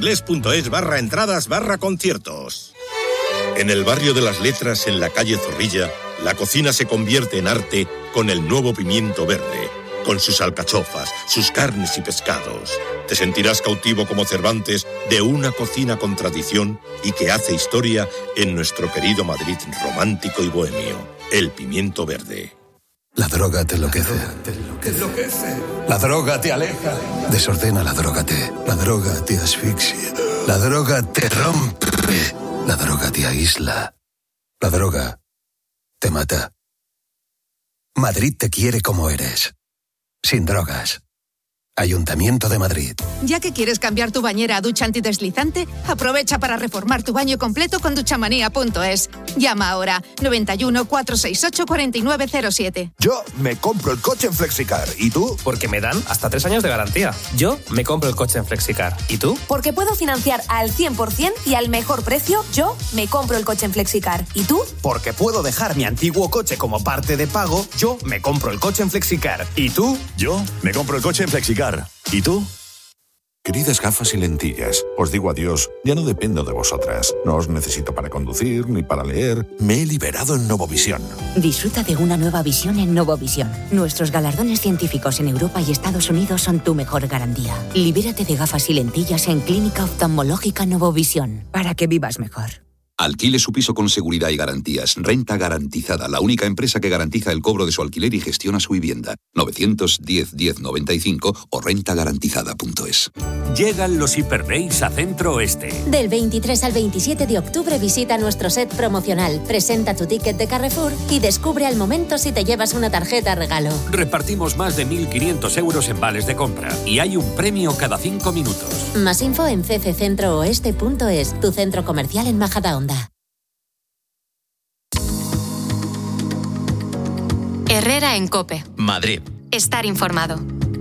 elcorteinglés.es/entradas/conciertos. En el barrio de las Letras, en la calle Zorrilla, la cocina se convierte en arte con el nuevo Pimiento Verde. Con sus alcachofas, sus carnes y pescados. Te sentirás cautivo como Cervantes de una cocina con tradición y que hace historia en nuestro querido Madrid romántico y bohemio. El Pimiento Verde. La droga te enloquece. La droga te aleja. Desordena, la droga te asfixia. La droga te rompe. La droga te aísla. La droga te mata. Madrid te quiere como eres. Sin drogas. Ayuntamiento de Madrid. Ya que quieres cambiar tu bañera a ducha antideslizante, aprovecha para reformar tu baño completo con duchamanía.es. Llama ahora 91 468 4907. Yo me compro el coche en Flexicar. ¿Y tú? Porque me dan hasta 3 años de garantía. Yo me compro el coche en Flexicar. ¿Y tú? Porque puedo financiar al 100% y al mejor precio. Yo me compro el coche en Flexicar. ¿Y tú? Porque puedo dejar mi antiguo coche como parte de pago. Yo me compro el coche en Flexicar. ¿Y tú? Yo me compro el coche en Flexicar. ¿Y tú? Queridas gafas y lentillas, os digo adiós, ya no dependo de vosotras. No os necesito para conducir ni para leer. Me he liberado en Novovisión. Disfruta de una nueva visión en Novovisión. Nuestros galardones científicos en Europa y Estados Unidos son tu mejor garantía. Libérate de gafas y lentillas en Clínica Oftalmológica Novovisión, para que vivas mejor. Alquile su piso con seguridad y garantías. Renta Garantizada, la única empresa que garantiza el cobro de su alquiler y gestiona su vivienda. 910-1095 o rentagarantizada.es. Llegan los Hyper Days a Centro Oeste. Del 23 al 27 de octubre visita nuestro set promocional. Presenta tu ticket de Carrefour y descubre al momento si te llevas una tarjeta regalo. Repartimos más de 1.500 euros en vales de compra y hay un premio cada 5 minutos. Más info en cccentrooeste.es, tu centro comercial en Majadahonda. Herrera en COPE. Madrid. Estar informado.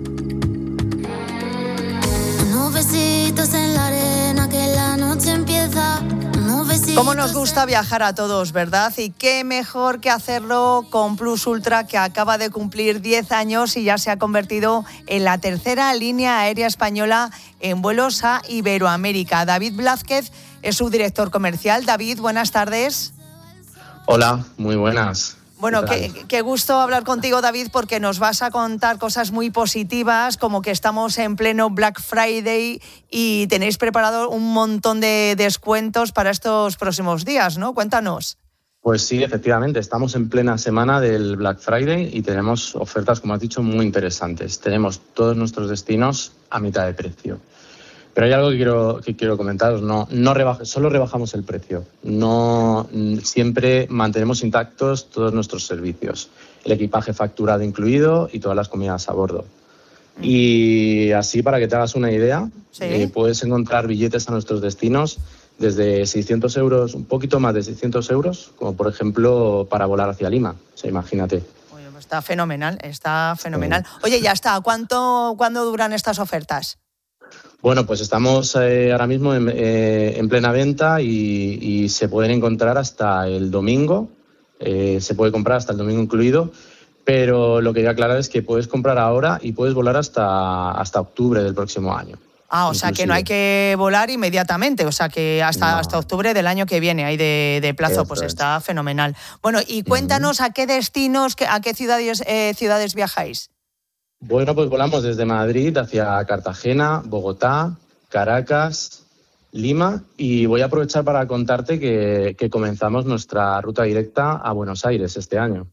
Besitos en la arena, que la noche empieza. Cómo nos gusta viajar a todos, ¿verdad? Y qué mejor que hacerlo con Plus Ultra, que acaba de cumplir 10 años y ya se ha convertido en la tercera línea aérea española en vuelos a Iberoamérica. David Blázquez es su director comercial. David, buenas tardes. Hola, muy buenas. Bueno, qué gusto hablar contigo, David, porque nos vas a contar cosas muy positivas, como que estamos en pleno Black Friday y tenéis preparado un montón de descuentos para estos próximos días, ¿no? Cuéntanos. Pues sí, efectivamente, estamos en plena semana del Black Friday y tenemos ofertas, como has dicho, muy interesantes. Tenemos todos nuestros destinos a mitad de precio. Pero hay algo que quiero comentaros, solo rebajamos el precio, siempre mantenemos intactos todos nuestros servicios, el equipaje facturado incluido y todas las comidas a bordo. Y así, para que te hagas una idea, ¿sí? Puedes encontrar billetes a nuestros destinos desde 600 euros, un poquito más de 600 euros, como por ejemplo para volar hacia Lima, imagínate. Está fenomenal. Oye, ya está, ¿cuándo duran estas ofertas? Bueno, pues estamos ahora mismo en plena venta y se pueden encontrar hasta el domingo. Se puede comprar hasta el domingo incluido, pero lo que voy a aclarar es que puedes comprar ahora y puedes volar hasta octubre del próximo año. O sea que no hay que volar inmediatamente, o sea que hasta octubre del año que viene hay de plazo. Pues está fenomenal. Bueno, y cuéntanos a qué destinos, a qué ciudades viajáis. Bueno, pues volamos desde Madrid hacia Cartagena, Bogotá, Caracas, Lima, y voy a aprovechar para contarte que comenzamos nuestra ruta directa a Buenos Aires este año.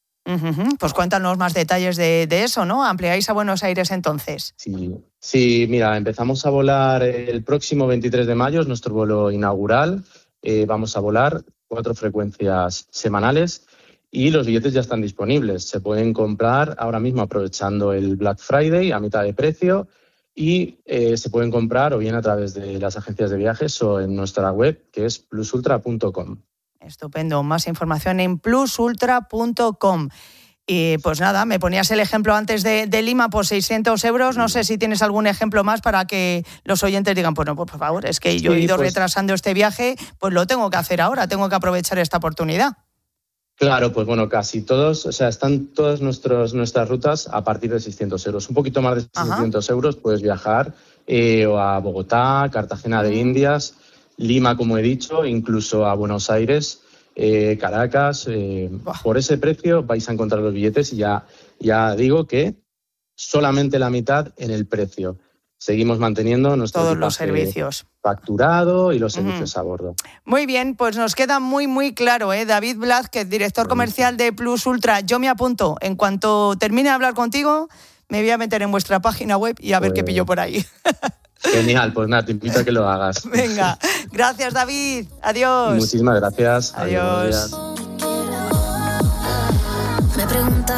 Pues cuéntanos más detalles de eso, ¿no? ¿Ampliáis a Buenos Aires entonces? Sí, mira, empezamos a volar el próximo 23 de mayo, es nuestro vuelo inaugural. Vamos a volar 4 frecuencias semanales. Y los billetes ya están disponibles. Se pueden comprar ahora mismo aprovechando el Black Friday a mitad de precio y se pueden comprar o bien a través de las agencias de viajes o en nuestra web, que es plusultra.com. Estupendo. Más información en plusultra.com. Y pues nada, me ponías el ejemplo antes de Lima por 600 euros. No sé si tienes algún ejemplo más para que los oyentes digan, bueno, pues por favor, es que yo he ido retrasando este viaje, pues lo tengo que hacer ahora, tengo que aprovechar esta oportunidad. Claro, pues bueno, casi todos, están todas nuestras rutas a partir de 600 euros. Un poquito más de 600 euros puedes viajar o a Bogotá, Cartagena de Indias, Lima, como he dicho, incluso a Buenos Aires, Caracas. Por ese precio vais a encontrar los billetes y ya digo que solamente la mitad en el precio. Seguimos manteniendo todos los servicios facturado y los servicios a bordo. Muy bien, pues nos queda muy claro, David Blázquez, director comercial de Plus Ultra. Yo me apunto. En cuanto termine de hablar contigo, me voy a meter en vuestra página web y a ver qué pillo por ahí. Genial, pues nada, te invito a que lo hagas. Venga, gracias, David. Adiós. Muchísimas gracias. Adiós. Me pregunta qué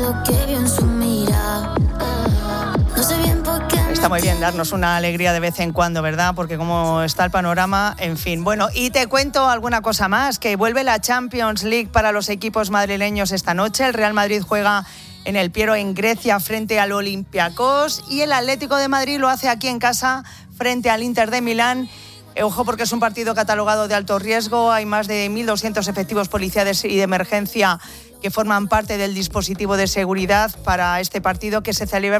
lo que vio en su mirada. No sé bien por qué. Está muy bien darnos una alegría de vez en cuando, ¿verdad? Porque como está el panorama, en fin. Bueno, y te cuento alguna cosa más, que vuelve la Champions League para los equipos madrileños esta noche. El Real Madrid juega en el Piero, en Grecia, frente al Olympiacos, y el Atlético de Madrid lo hace aquí en casa frente al Inter de Milán. Ojo, porque es un partido catalogado de alto riesgo. Hay más de 1.200 efectivos policiales y de emergencia que forman parte del dispositivo de seguridad para este partido, que se celebra